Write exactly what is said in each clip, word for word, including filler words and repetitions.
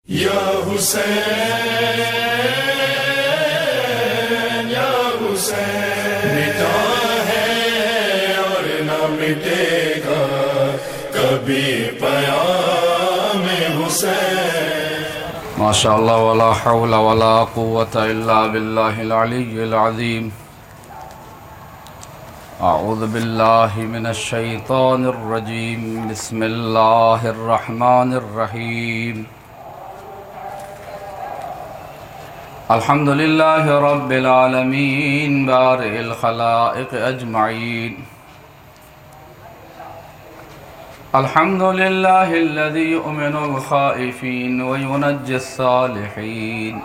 یا حسین یا حسین مٹا ہے اور نہ مٹے گا کبھی پیام حسین۔ ماشاء اللہ ولا حول ولا قوة الا باللہ العلی العظیم۔ اعوذ باللہ من الشیطان الرجیم، بسم اللہ الرحمن الرحیم۔ الحمد للہ رب العالمین بارئ الخلائق اجمعین۔ الحمد للہ الذی یؤمن الخائفین وینجی الصالحین،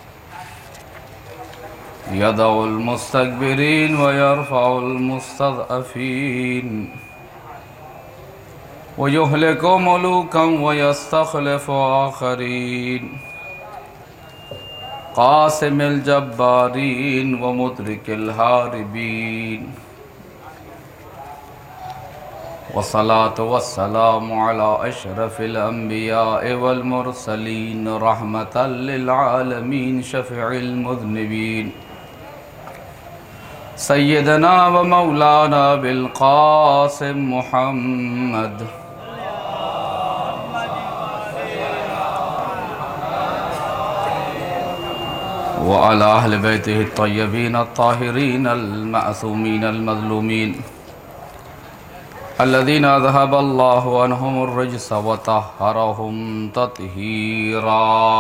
یدع المستکبرین ویرفع المستضعفین، ویہلک ملوکا ویستخلف آخرین، قاسم الجبارین ومدرک الہاربین، والصلاة والسلام علی اشرف الانبیاء والمرسلین، رحمتا للعالمین، شفیع المذنبین، سیدنا و مولانا بالقاسم محمد، وعلى أهل بيته الطيبين الطاهرين المعصومين المظلومين الذين أذهب الله عنهم الرجس وطهرهم تطهيرا،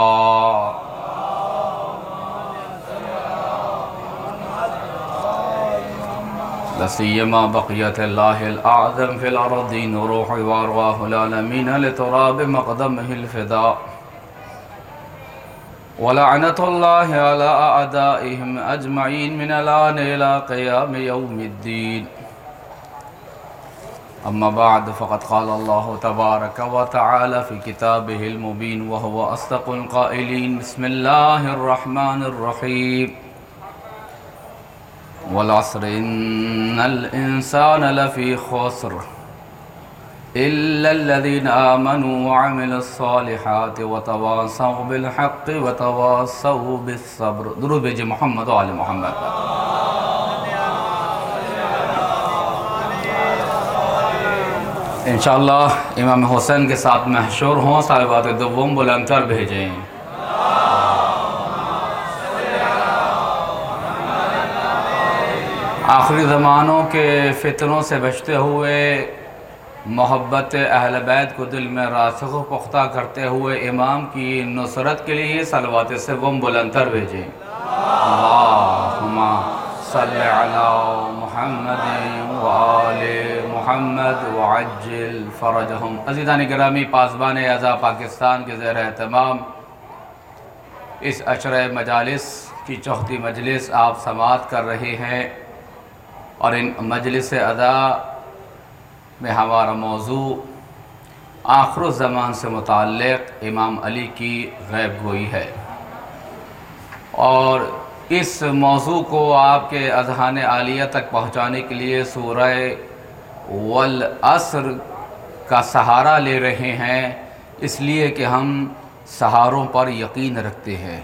لسيما بقية الله الأعظم في الأرضين روح وأرواح العالمين لتراب مقدمه الفداء، ولعنة الله على أعدائهم أجمعين من الآن إلى قيام يوم الدين۔ أما بعد، فقد قال الله تبارك وتعالى في كتابه المبين وهو أصدق القائلين، بسم الله الرحمن الرحيم، والعصر إن الإنسان لفي خسر إلا الذين آمنوا وعملوا الصالحات وتواصوا بالحق وتواصوا بالصبر۔ درود بھیجئے محمد و آل محمد۔ انشاءاللہ امام حسین کے ساتھ محشور ہوں، صاحبات دوم بلند کر بھیجیں۔ آخری زمانوں کے فتنوں سے بچتے ہوئے، محبت اہل بیت کو دل میں راسخ و پختہ کرتے ہوئے، امام کی نصرت کے لیے صلوات سے بم بلند تر بھیجیں۔ اللہم صلی علی محمد وآل محمد وعجل فرجہم۔ عزیزان گرامی، پاسبان اعضاء پاکستان کے زیر اہتمام اس عشرہ مجالس کی چوتھی مجلس آپ سماعت کر رہے ہیں، اور ان مجلس ادا میں ہمارا موضوع آخر الزمان سے متعلق امام علی کی غیب گوئی ہے، اور اس موضوع کو آپ کے اذہان عالیہ تک پہنچانے کے لیے سورہ والعصر کا سہارا لے رہے ہیں، اس لیے کہ ہم سہاروں پر یقین رکھتے ہیں،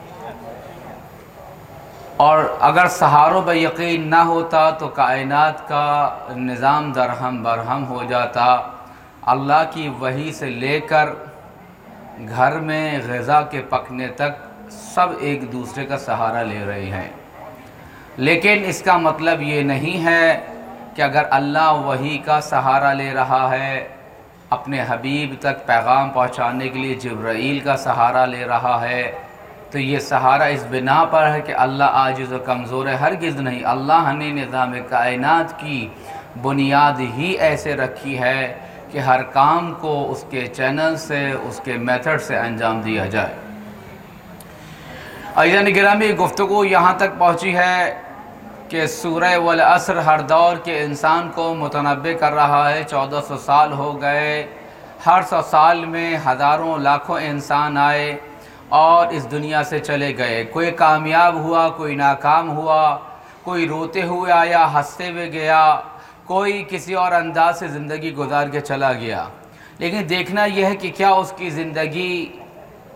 اور اگر سہاروں پر یقین نہ ہوتا تو کائنات کا نظام درہم برہم ہو جاتا۔ اللہ کی وحی سے لے کر گھر میں غذا کے پکنے تک سب ایک دوسرے کا سہارا لے رہے ہیں، لیکن اس کا مطلب یہ نہیں ہے کہ اگر اللہ وحی کا سہارا لے رہا ہے، اپنے حبیب تک پیغام پہنچانے کے لیے جبرائیل کا سہارا لے رہا ہے، تو یہ سہارا اس بنا پر ہے کہ اللہ عاجز و کمزور ہے۔ ہرگز نہیں، اللہ نے نظام کائنات کی بنیاد ہی ایسے رکھی ہے کہ ہر کام کو اس کے چینل سے، اس کے میتھڈ سے انجام دیا جائے۔ عزیزان گرامی، گفتگو یہاں تک پہنچی ہے کہ سورہ والعصر ہر دور کے انسان کو متنبع کر رہا ہے۔ چودہ سو سال ہو گئے، ہر سو سال میں ہزاروں لاکھوں انسان آئے اور اس دنیا سے چلے گئے، کوئی کامیاب ہوا، کوئی ناکام ہوا، کوئی روتے ہوئے آیا، ہنستے ہوئے گیا، کوئی کسی اور انداز سے زندگی گزار کے چلا گیا۔ لیکن دیکھنا یہ ہے کہ کیا اس کی زندگی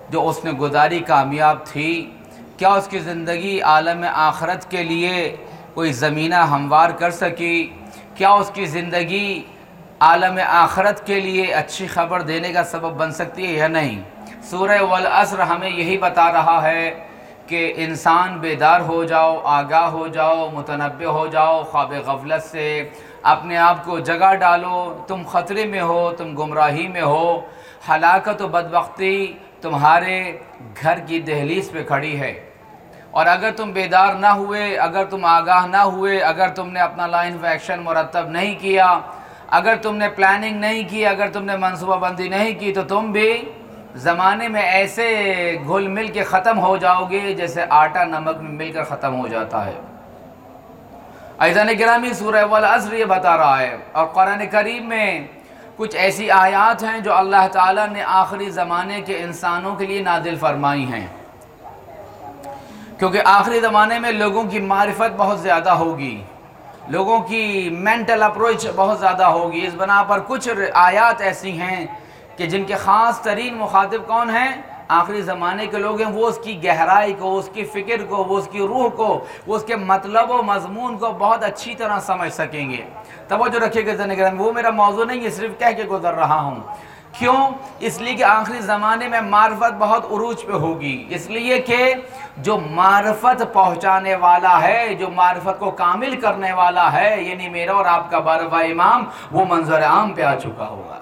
جو اس نے گزاری کامیاب تھی، کیا اس کی زندگی عالم آخرت کے لیے کوئی زمینہ ہموار کر سکی؟ کیا اس کی زندگی عالم آخرت کے لیے اچھی خبر دینے کا سبب بن سکتی ہے یا نہیں؟ سورہ والعصر ہمیں یہی بتا رہا ہے کہ انسان بیدار ہو جاؤ، آگاہ ہو جاؤ، متنبہ ہو جاؤ، خواب غفلت سے اپنے آپ کو جگہ ڈالو، تم خطرے میں ہو، تم گمراہی میں ہو، ہلاکت و بدبختی تمہارے گھر کی دہلیز پہ کھڑی ہے، اور اگر تم بیدار نہ ہوئے، اگر تم آگاہ نہ ہوئے، اگر تم نے اپنا لائن آف ایکشن مرتب نہیں کیا، اگر تم نے پلاننگ نہیں کی، اگر تم نے منصوبہ بندی نہیں کی، تو تم بھی زمانے میں ایسے گھل مل کے ختم ہو جاؤ گے جیسے آٹا نمک میں مل کر ختم ہو جاتا ہے۔ عزیزان گرامی، سورہ والعصر یہ بتا رہا ہے، اور قرآن کریم میں کچھ ایسی آیات ہیں جو اللہ تعالیٰ نے آخری زمانے کے انسانوں کے لیے نازل فرمائی ہیں، کیونکہ آخری زمانے میں لوگوں کی معرفت بہت زیادہ ہوگی، لوگوں کی مینٹل اپروچ بہت زیادہ ہوگی، اس بنا پر کچھ آیات ایسی ہیں کہ جن کے خاص ترین مخاطب کون ہیں؟ آخری زمانے کے لوگ ہیں۔ وہ اس کی گہرائی کو، اس کی فکر کو، وہ اس کی روح کو، وہ اس کے مطلب و مضمون کو بہت اچھی طرح سمجھ سکیں گے۔ توجہ رکھیے گا زندگی میں، وہ میرا موضوع نہیں ہے، صرف کہہ کے گزر رہا ہوں۔ کیوں؟ اس لیے کہ آخری زمانے میں معرفت بہت عروج پہ ہوگی، اس لیے کہ جو معرفت پہنچانے والا ہے، جو معرفت کو کامل کرنے والا ہے، یعنی میرا اور آپ کا بارہواں امام، وہ منظر عام پہ آ چکا ہوگا۔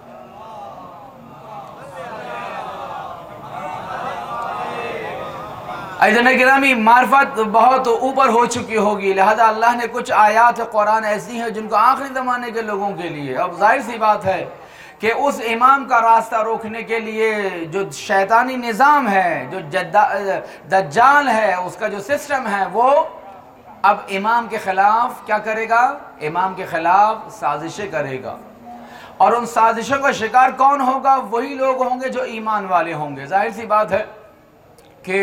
عزیزان گرامی، معرفت بہت اوپر ہو چکی ہوگی، لہذا اللہ نے کچھ آیات قرآن ایسی ہیں جن کو آخری زمانے کے لوگوں کے لیے، اب ظاہر سی بات ہے کہ اس امام کا راستہ روکنے کے لیے جو شیطانی نظام ہے، جو دجال ہے، اس کا جو سسٹم ہے، وہ اب امام کے خلاف کیا کرے گا؟ امام کے خلاف سازشیں کرے گا، اور ان سازشوں کا شکار کون ہوگا؟ وہی لوگ ہوں گے جو ایمان والے ہوں گے۔ ظاہر سی بات ہے کہ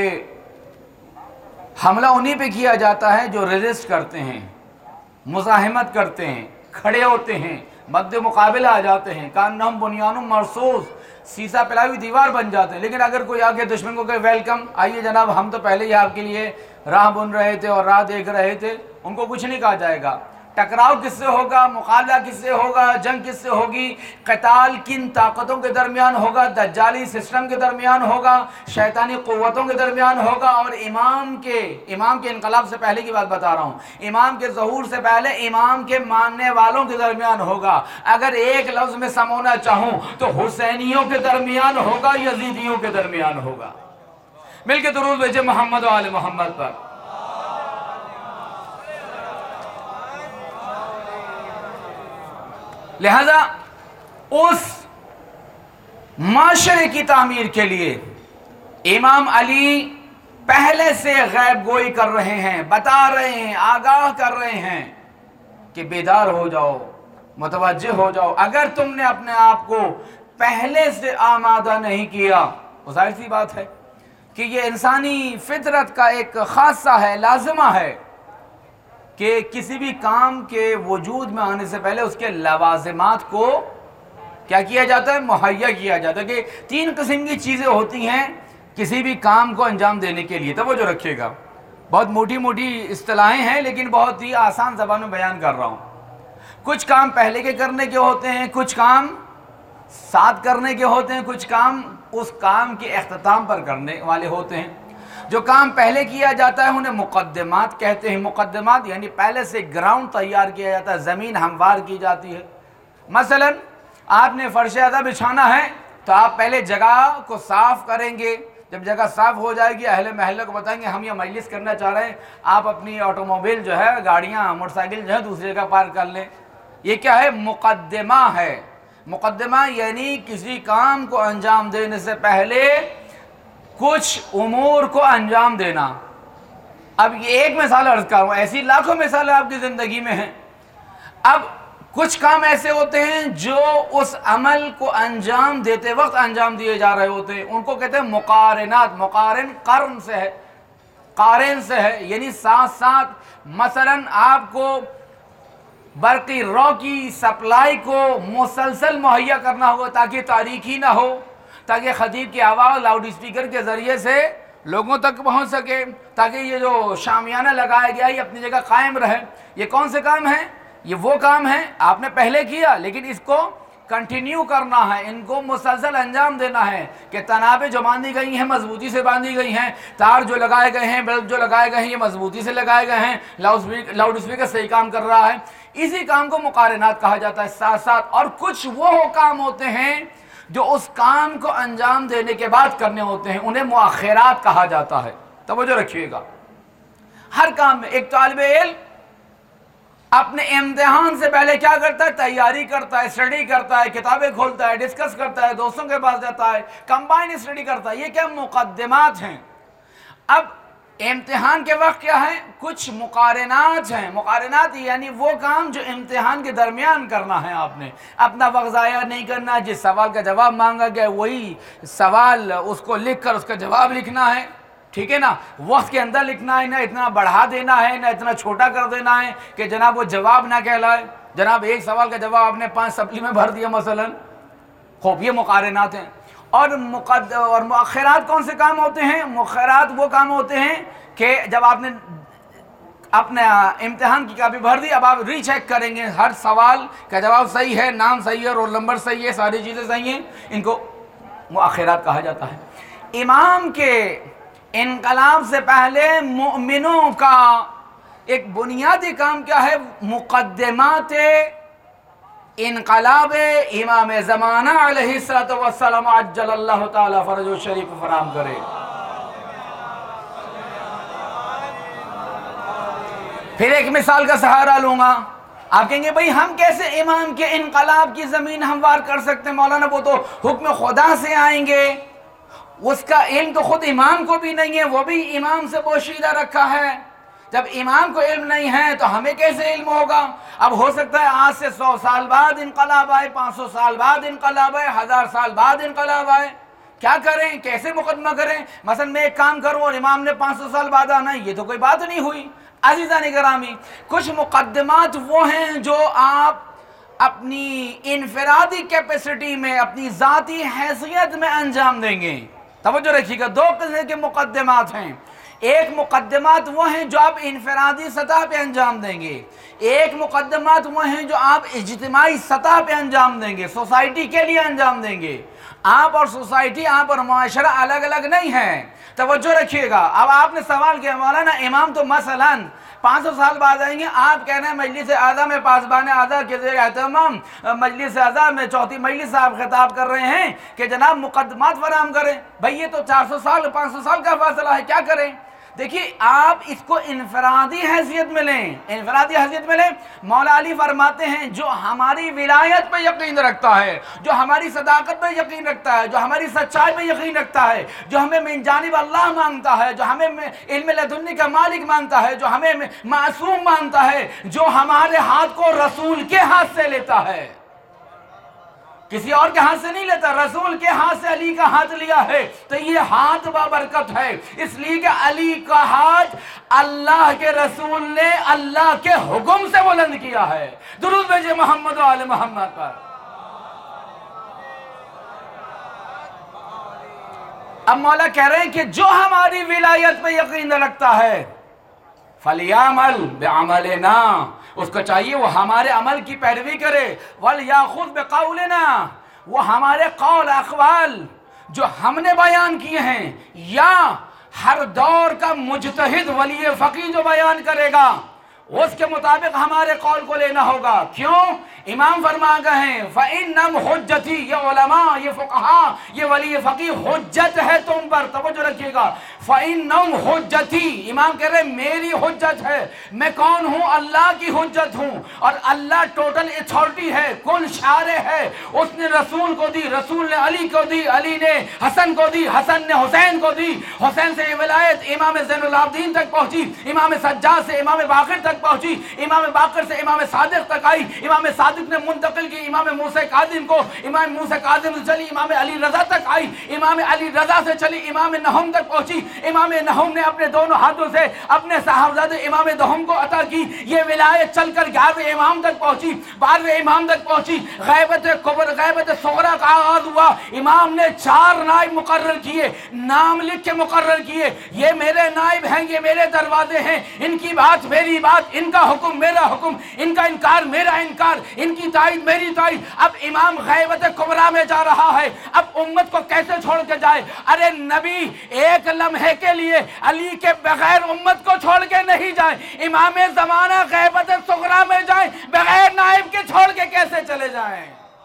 حملہ انہی پہ کیا جاتا ہے جو ریزسٹ کرتے ہیں، مزاحمت کرتے ہیں، کھڑے ہوتے ہیں، مد مقابل آ جاتے ہیں، کانہم بنیان مرصوص، سیسا پلائی ہوئی دیوار بن جاتے ہیں۔ لیکن اگر کوئی آگے دشمن کو کہے ویلکم، آئیے جناب، ہم تو پہلے ہی آپ کے لیے راہ بن رہے تھے اور راہ دیکھ رہے تھے، ان کو کچھ نہیں کہا جائے گا۔ ٹکراؤ کس سے ہوگا؟ مقابلہ کس سے ہوگا؟ جنگ کس سے ہوگی؟ قتال کن طاقتوں کے درمیان ہوگا؟ دجالی سسٹم کے درمیان ہوگا، شیطانی قوتوں کے درمیان ہوگا، اور امام کے امام کے انقلاب سے پہلے کی بات بتا رہا ہوں، امام کے ظہور سے پہلے امام کے ماننے والوں کے درمیان ہوگا۔ اگر ایک لفظ میں سمونا چاہوں تو حسینیوں کے درمیان ہوگا، یزیدیوں کے درمیان ہوگا۔ مل کے درود بھیجے محمد و آل محمد پر۔ لہذا اس معاشرے کی تعمیر کے لیے امام علی پہلے سے غیب گوئی کر رہے ہیں، بتا رہے ہیں، آگاہ کر رہے ہیں کہ بیدار ہو جاؤ، متوجہ ہو جاؤ۔ اگر تم نے اپنے آپ کو پہلے سے آمادہ نہیں کیا، تو ظاہر سی بات ہے کہ یہ انسانی فطرت کا ایک خاصہ ہے، لازمہ ہے کہ کسی بھی کام کے وجود میں آنے سے پہلے اس کے لوازمات کو کیا کیا جاتا ہے؟ مہیا کیا جاتا ہے۔ کہ تین قسم کی چیزیں ہوتی ہیں کسی بھی کام کو انجام دینے کے لیے، توجہ رکھیے گا، بہت موٹی موٹی اصطلاحیں ہیں لیکن بہت ہی آسان زبان میں بیان کر رہا ہوں۔ کچھ کام پہلے کے کرنے کے ہوتے ہیں، کچھ کام ساتھ کرنے کے ہوتے ہیں، کچھ کام اس کام کے اختتام پر کرنے والے ہوتے ہیں۔ جو کام پہلے کیا جاتا ہے انہیں مقدمات کہتے ہیں۔ مقدمات یعنی پہلے سے گراؤنڈ تیار کیا جاتا ہے، زمین ہموار کی جاتی ہے۔ مثلا آپ نے فرش ادا بچھانا ہے تو آپ پہلے جگہ کو صاف کریں گے، جب جگہ صاف ہو جائے گی اہل محلہ کو بتائیں گے ہم یہ مجلس کرنا چاہ رہے ہیں، آپ اپنی آٹوموبائل جو ہے، گاڑیاں، موٹر سائیکل جو ہے دوسری جگہ پارک کر لیں۔ یہ کیا ہے؟ مقدمہ ہے۔ مقدمہ یعنی کسی کام کو انجام دینے سے پہلے کچھ امور کو انجام دینا۔ اب یہ ایک مثال عرض کر رہا ہوں، ایسی لاکھوں مثالیں آپ کی زندگی میں ہیں۔ اب کچھ کام ایسے ہوتے ہیں جو اس عمل کو انجام دیتے وقت انجام دیے جا رہے ہوتے ہیں، ان کو کہتے ہیں مقارنات۔ مقارن قرن سے ہے، قارن سے ہے، یعنی ساتھ ساتھ۔ مثلا آپ کو برقی رو کی سپلائی کو مسلسل مہیا کرنا ہوگا تاکہ تاریکی نہ ہو، تاکہ خطیب کی آواز لاؤڈ اسپیکر کے ذریعے سے لوگوں تک پہنچ سکے، تاکہ یہ جو شامیانہ لگایا گیا یہ اپنی جگہ قائم رہے۔ یہ کون سے کام ہیں؟ یہ وہ کام ہیں آپ نے پہلے کیا لیکن اس کو کنٹینیو کرنا ہے، ان کو مسلسل انجام دینا ہے کہ تنابیں جو باندھی گئی ہیں مضبوطی سے باندھی گئی ہیں، تار جو لگائے گئے ہیں، بلب جو لگائے گئے ہیں یہ مضبوطی سے لگائے گئے ہیں، لاؤڈ اسپیکر صحیح کام کر رہا ہے۔ اسی کام کو مقارنات کہا جاتا ہے۔ ساتھ ساتھ اور کچھ وہ کام ہوتے ہیں جو اس کام کو انجام دینے کے بعد کرنے ہوتے ہیں، انہیں مؤخرات کہا جاتا ہے۔ توجہ رکھیے گا، ہر کام میں ایک طالب علم اپنے امتحان سے پہلے کیا کرتا ہے؟ تیاری کرتا ہے، اسٹڈی کرتا ہے، کتابیں کھولتا ہے، ڈسکس کرتا ہے، دوستوں کے پاس جاتا ہے، کمبائن اسٹڈی کرتا ہے۔ یہ کیا مقدمات ہیں۔ اب امتحان کے وقت کیا ہے؟ کچھ مقارنات ہیں۔ مقارنات یعنی وہ کام جو امتحان کے درمیان کرنا ہے، آپ نے اپنا وقت ضائع نہیں کرنا۔ جس سوال کا جواب مانگا گیا وہی سوال اس کو لکھ کر اس کا جواب لکھنا ہے، ٹھیک ہے نا، وقت کے اندر لکھنا ہے، نہ اتنا بڑھا دینا ہے نہ اتنا چھوٹا کر دینا ہے کہ جناب وہ جواب نہ کہلائے۔ جناب ایک سوال کا جواب آپ نے پانچ سپلی میں بھر دیا مثلا۔ خوب یہ مقارنات ہیں۔ اور مقد اور مؤخرات کون سے کام ہوتے ہیں؟ مؤخرات وہ کام ہوتے ہیں کہ جب آپ نے اپنے امتحان کی کاپی بھر دی، اب آپ ری چیک کریں گے ہر سوال کا جواب صحیح ہے، نام صحیح ہے، رول نمبر صحیح ہے، ساری چیزیں صحیح ہیں، ان کو مؤخرات کہا جاتا ہے۔ امام کے انقلاب سے پہلے مومنوں کا ایک بنیادی کام کیا ہے؟ مقدمات انقلاب امام زمانہ علیہ الصلوۃ والسلام عجل اللہ تعالی فرجہ شریف فراہم کرے۔ پھر ایک مثال کا سہارا لوں گا۔ آپ کہیں گے بھئی ہم کیسے امام کے انقلاب کی زمین ہموار کر سکتے ہیں؟ مولانا وہ تو حکم خدا سے آئیں گے، اس کا علم تو خود امام کو بھی نہیں ہے، وہ بھی امام سے پوشیدہ رکھا ہے۔ جب امام کو علم نہیں ہے تو ہمیں کیسے علم ہوگا؟ اب ہو سکتا ہے آج سے سو سال بعد انقلاب آئے، پانچ سو سال بعد انقلاب آئے، ہزار سال بعد انقلاب آئے، کیا کریں؟ کیسے مقدمہ کریں؟ مثلا میں ایک کام کروں اور امام نے پانچ سو سال بعد آنا ہے، یہ تو کوئی بات نہیں ہوئی۔ عزیزان گرامی، کچھ مقدمات وہ ہیں جو آپ اپنی انفرادی کیپیسٹی میں، اپنی ذاتی حیثیت میں انجام دیں گے۔ توجہ رکھیے گا، دو قسم کے مقدمات ہیں۔ ایک مقدمات وہ ہیں جو آپ انفرادی سطح پہ انجام دیں گے، ایک مقدمات وہ ہیں جو آپ اجتماعی سطح پہ انجام دیں گے، سوسائٹی کے لیے انجام دیں گے۔ آپ اور سوسائٹی، آپ اور معاشرہ الگ الگ نہیں ہیں، توجہ رکھیے گا۔ اب آپ نے سوال کیا مولانا امام تو مثلا پانچ سو سال بعد آئیں گے، آپ کہہ رہے ہیں مجلس اعلیٰ میں پاسبان اعلیٰ کے زیر اہتمام مجلس اعلیٰ میں چوتھی مجلس آپ خطاب کر رہے ہیں کہ جناب مقدمات فراہم کریں۔ بھئی یہ تو چار سو سال پانچ سو سال کا فاصلہ ہے، کیا کریں؟ دیکھیے آپ اس کو انفرادی حیثیت میں لیں، انفرادی حیثیت میں لیں۔ مولا علی فرماتے ہیں جو ہماری ولایت پہ یقین رکھتا ہے، جو ہماری صداقت پہ یقین رکھتا ہے، جو ہماری سچائی پہ یقین رکھتا ہے، جو ہمیں من جانب اللہ مانگتا ہے، جو ہمیں علم لدنی کا مالک مانگتا ہے، جو ہمیں معصوم مانگتا ہے، جو ہمارے ہاتھ کو رسول کے ہاتھ سے لیتا ہے، کسی اور کے ہاتھ سے نہیں لیتا، رسول کے ہاتھ سے علی کا ہاتھ لیا ہے، تو یہ ہاتھ بابرکت ہے، اس لیے کہ علی کا ہاتھ اللہ کے رسول نے اللہ کے حکم سے بلند کیا ہے۔ درود بھیجے محمد و آل محمد پر۔ اب مولا کہہ رہے ہیں کہ جو ہماری ولایت پہ یقین رکھتا ہے فَلْيَعْمَلْ بِعَمَلِنَا، اس کو چاہیے وہ ہمارے عمل کی پیروی کرے، وَلْيَأْخُذْ بِقَوْلِنَا، وہ ہمارے قول اقوال جو ہم نے بیان کیے ہیں، یا ہر دور کا مجتہد ولی فقیہ جو بیان کرے گا اس کے مطابق ہمارے قول کو لینا ہوگا۔ کیوں؟ امام فرما گئے ہیں فَإِنَّمْ حُجَّتِي، یہ علماء، یہ فقہاء، یہ ولی فقیہ حجت ہے تم پر، توجہ رکھیے گا۔ فَإِنَّمْ حُجَّتِي، امام کہہ رہے میری حجت ہے، میں کون ہوں؟ اللہ کی حجت ہوں، اور اللہ ٹوٹل اتھارٹی ہے، کل شارع ہے، اس نے رسول کو دی، رسول نے علی کو دی، علی نے حسن کو دی، حسن نے حسین کو دی، حسین سے ولایت امام زین العابدین تک پہنچی، امام سجاد سے امام باقر تک پہنچی، امام باقر سے امام صادق تک آئی، امام صادق نے منتقل کی امام موسیٰ کاظم کو، امام موسیٰ کاظم سے چلی امام علی رضا تک آئی، امام علی رضا سے چلی امام نہم تک پہنچی، امام نہم نے اپنے دونوں ہاتھوں سے اپنے صاحبزادے امام دہم کو عطا کی. یہ ولایت چل کر گیارہویں امام تک پہنچی, بارہویں امام تک پہنچی. غیبت کبر غیبت صغرا کا آغاز ہوا. امام نے چار نائب مقرر کیے, نام لکھ کے مقرر کیے, یہ میرے نائب ہیں, یہ میرے دروازے ہیں, ان کی بات میری بات, ان کا حکم میرا حکم, ان کا انکار میرا انکار, ان کی تائید میری تائید. اب امام غیبت کبرا میں جا رہا ہے, اب امت کو کیسے چھوڑ کے جائے؟ ارے نبی ایک لمحے کے لیے علی کے بغیر امت کو چھوڑ کے نہیں جائے. امام زمانہ غیبت صغرا میں جائیں, بغیر نائب کے چھوڑ کے کیسے چلے جائیں؟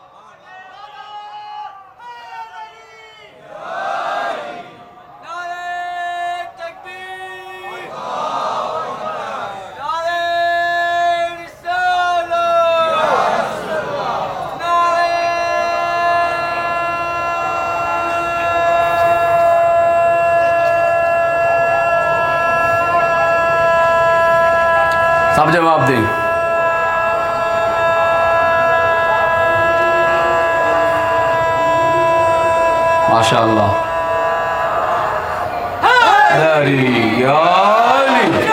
سب جواب دیں. ماشاء اللہ. علی علی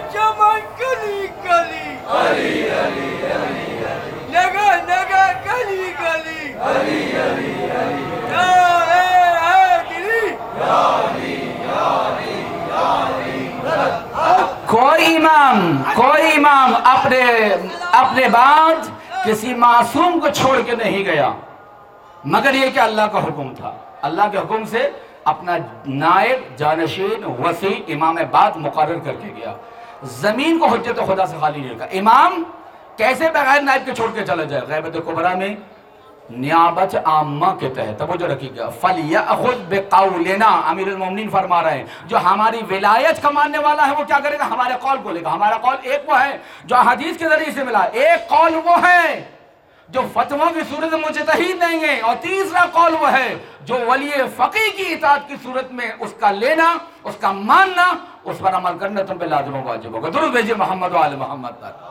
کوئی امام کوئی امام اپنے اپنے بعد کسی معصوم کو چھوڑ کے نہیں گیا, مگر یہ کہ اللہ کا حکم تھا. اللہ کے حکم سے اپنا نائب جانشین وسیع امام بعد مقرر کر کے گیا. زمین کو حجت خدا سے خالی نہیں رکھا. امام کیسے بغیر نائب کے چھوڑ کے چلا جائے؟ غیبت کبرا میں نیابت عامہ کے تحت توجہ رکھیے گا. فَلْيَأْخُذْ بِقَوْلِنَا, امیر المومنین فرما رہے ہیں جو ہماری ولایت کا ماننے والا ہے وہ کیا کرے گا؟ ہمارے قول کو لے گا. ہمارا قول ایک وہ ہے جو حدیث کے ذریعے سے ملا, ایک قول وہ ہے جو فتووں کی صورت میں مجتہد نہیں ہے, اور تیسرا قول وہ ہے جو ولی فقیہ کی اطاعت کی صورت میں اس کا لینا, اس کا ماننا, اس پر عمل کرنا تم پہ لازم و واجب ہوگا. درود بھیجئے محمد و آل محمد تک.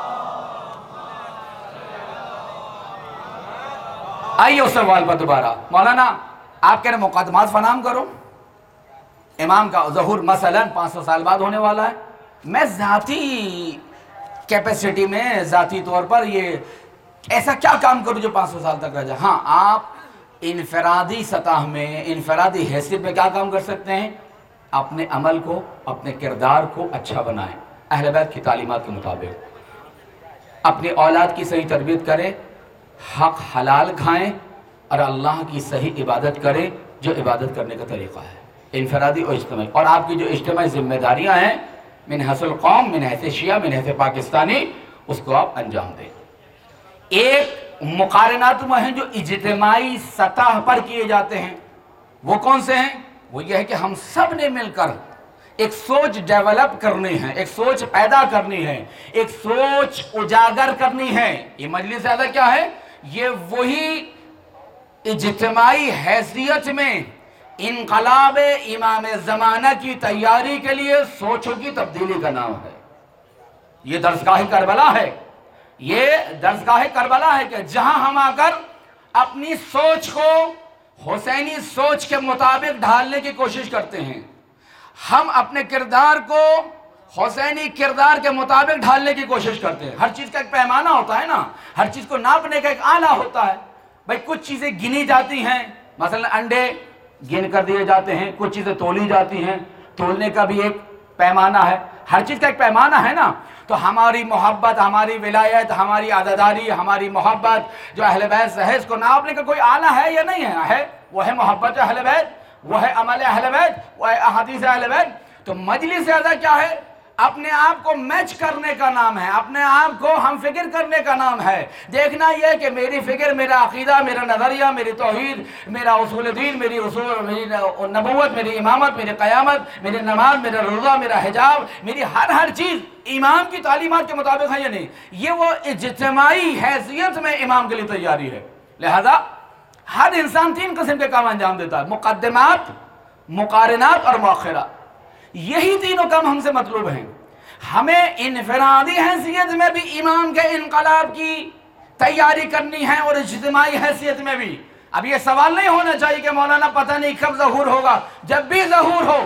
آئیے اس سوال پر دوبارہ. مولانا آپ کہہ رہے مقدمات فراہم کرو, امام کا ظہور مثلا پانچ سو سال بعد ہونے والا ہے. میں ذاتی کیپیسٹی میں ذاتی طور پر یہ ایسا کیا کام کروں جو پانچ سو سال تک رہ جائے؟ ہاں, آپ انفرادی سطح میں انفرادی حیثیت میں کیا کام کر سکتے ہیں؟ اپنے عمل کو, اپنے کردار کو اچھا بنائیں اہل بیت کی تعلیمات کے مطابق, اپنی اولاد کی صحیح تربیت کریں, حق حلال کھائیں, اور اللہ کی صحیح عبادت کریں جو عبادت کرنے کا طریقہ ہے انفرادی اور اجتماعی. اور آپ کی جو اجتماعی ذمہ داریاں ہیں من حیث القوم, من حیث شیعہ, من حیث پاکستانی, اس کو آپ انجام دیں. ایک مقارنات وہ ہیں جو اجتماعی سطح پر کیے جاتے ہیں. وہ کون سے ہیں؟ وہ یہ ہے کہ ہم سب نے مل کر ایک سوچ ڈیولپ کرنی ہے, ایک سوچ پیدا کرنی ہے, ایک سوچ اجاگر کرنی ہے. یہ مجلس زیادہ کیا ہے؟ یہ وہی اجتماعی حیثیت میں انقلاب امام زمانہ کی تیاری کے لیے سوچوں کی تبدیلی کا نام ہے. یہ درسگاہ کربلا ہے, یہ درسگاہ کربلا ہے کہ جہاں ہم آ کر اپنی سوچ کو حسینی سوچ کے مطابق ڈھالنے کی کوشش کرتے ہیں. ہم اپنے کردار کو حسینی کردار کے مطابق ڈھالنے کی کوشش کرتے ہیں. ہر چیز کا ایک پیمانہ ہوتا ہے نا, ہر چیز کو ناپنے کا ایک آلہ ہوتا ہے. بھائی کچھ چیزیں گنی جاتی ہیں, مثلا انڈے گن کر دیے جاتے ہیں, کچھ چیزیں تولی جاتی ہیں, تولنے کا بھی ایک پیمانہ ہے. ہر چیز کا ایک پیمانہ ہے نا. تو ہماری محبت, ہماری ولایت, ہماری عزاداری, ہماری محبت جو اہل بیت سے ہے, اس کو ناپنے کا کوئی آلہ ہے یا نہیں ہے؟ ہے. وہ ہے محبت اہل بیت, وہ ہے عمل اہل بیت, وہ ہے احادیث اہل بیت. تو مجلس زیادہ کیا ہے؟ اپنے آپ کو میچ کرنے کا نام ہے, اپنے آپ کو ہم فکر کرنے کا نام ہے. دیکھنا یہ کہ میری فکر, میرا عقیدہ, میرا نظریہ, میری توحید, میرا اصول دین, میری اصول میری نبوت, میری امامت, میری قیامت, میری نماز, میرا روزہ, میرا حجاب, میری ہر ہر چیز امام کی تعلیمات کے مطابق ہے یا نہیں. یہ وہ اجتماعی حیثیت میں امام کے لیے تیاری ہے. لہذا ہر انسان تین قسم کے کام انجام دیتا ہے: مقدمات, مقارنات اور مؤخرات. یہی تینوں کام ہم سے مطلوب ہیں. ہمیں انفرادی حیثیت میں بھی امام کے انقلاب کی تیاری کرنی ہے, اور اجتماعی حیثیت میں بھی. اب یہ سوال نہیں ہونا چاہیے کہ مولانا پتہ نہیں کب ظہور ہوگا. جب بھی ظہور ہو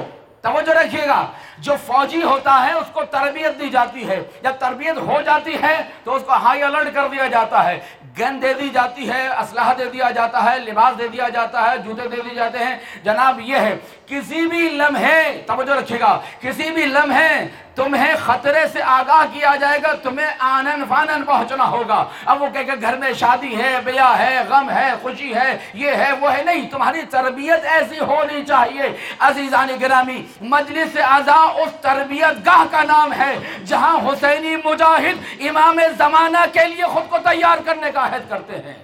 توجہ رکھیے گا، جو فوجی ہوتا ہے اس کو تربیت دی جاتی ہے، جب تربیت ہو جاتی ہے تو اس کو ہائی الرٹ کر دیا جاتا ہے، گن دے دی جاتی ہے، اسلحہ دے دیا جاتا ہے، لباس دے دیا جاتا ہے، جوتے دے دیے جاتے ہیں۔ جناب یہ ہے، کسی بھی لمحے توجہ رکھیے گا، کسی بھی لمحے تمہیں خطرے سے آگاہ کیا جائے گا، تمہیں آنن فانن پہنچنا ہوگا۔ اب وہ کہہ کہ گھر میں شادی ہے، بیاہ ہے، غم ہے، خوشی ہے، یہ ہے وہ ہے، نہیں، تمہاری تربیت ایسی ہونی چاہیے۔ عزیزان گرامی، مجلس اعزا اس تربیت گاہ کا نام ہے جہاں حسینی مجاہد امام زمانہ کے لیے خود کو تیار کرنے کا عہد کرتے ہیں۔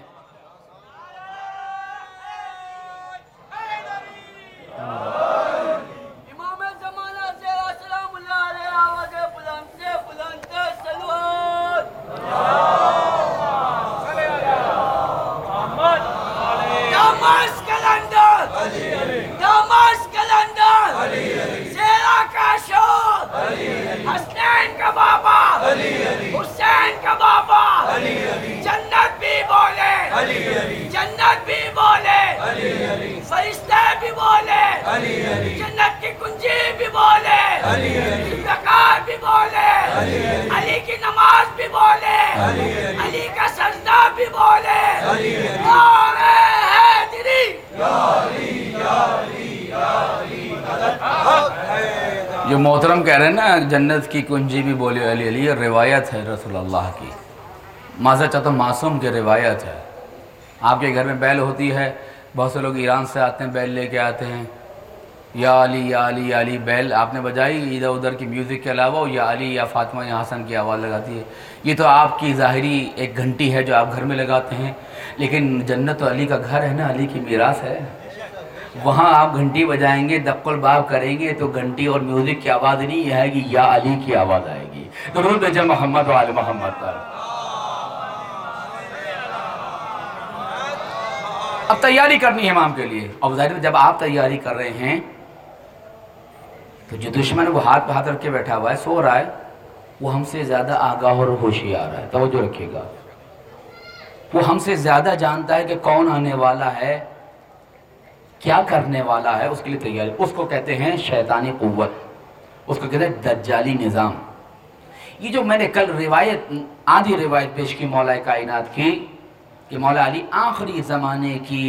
حسین کا بابا، حسین کا بابا، جنت بھی بولے، جنت بھی بولے، فرشتے بھی بولے، جنت کی کنجی بھی بولے، زکات بھی بولے، علی کی نماز بھی بولے، علی کا سجدہ بھی بولے، نعرہ حیدری، یا علی یا علی یا علی۔ جو محترم کہہ رہے ہیں نا جنت کی کنجی بھی بولے علی علی، روایت ہے رسول اللہ کی، معذرت چاہتا ہوں معصوم کی روایت ہے۔ آپ کے گھر میں بیل ہوتی ہے، بہت سے لوگ ایران سے آتے ہیں، بیل لے کے آتے ہیں، یا علی یا علی یا علی، بیل آپ نے بجائی، ادھر ادھر کی میوزک کے علاوہ یا علی یا فاطمہ یا حسن کی آواز لگاتی ہے۔ یہ تو آپ کی ظاہری ایک گھنٹی ہے جو آپ گھر میں لگاتے ہیں، لیکن جنت تو علی کا گھر ہے نا، علی کی میراث ہے۔ وہاں آپ گھنٹی بجائیں گے، دق الباب کریں گے تو گھنٹی اور میوزک کی آواز نہیں آئے گی، یا علی کی آواز آئے گی۔ درود بھیجیں محمد و آل محمد پر۔ اب تیاری کرنی ہے امام کے لیے، اور ظاہر جب آپ تیاری کر رہے ہیں تو جو دشمن وہ ہاتھ پہ ہاتھ رکھ کے بیٹھا ہوا ہے، سو رہا ہے، وہ ہم سے زیادہ آگاہ اور ہوشیار ہے۔ توجہ رکھیے گا، وہ ہم سے زیادہ جانتا ہے کہ کون آنے والا ہے، کیا کرنے والا ہے، اس کے لیے تیاری۔ اس کو کہتے ہیں شیطانی قوت، اس کو کہتے ہیں دجالی نظام۔ یہ جو میں نے کل روایت آدھی روایت پیش کی مولا کائنات کی کہ مولا علی آخری زمانے کی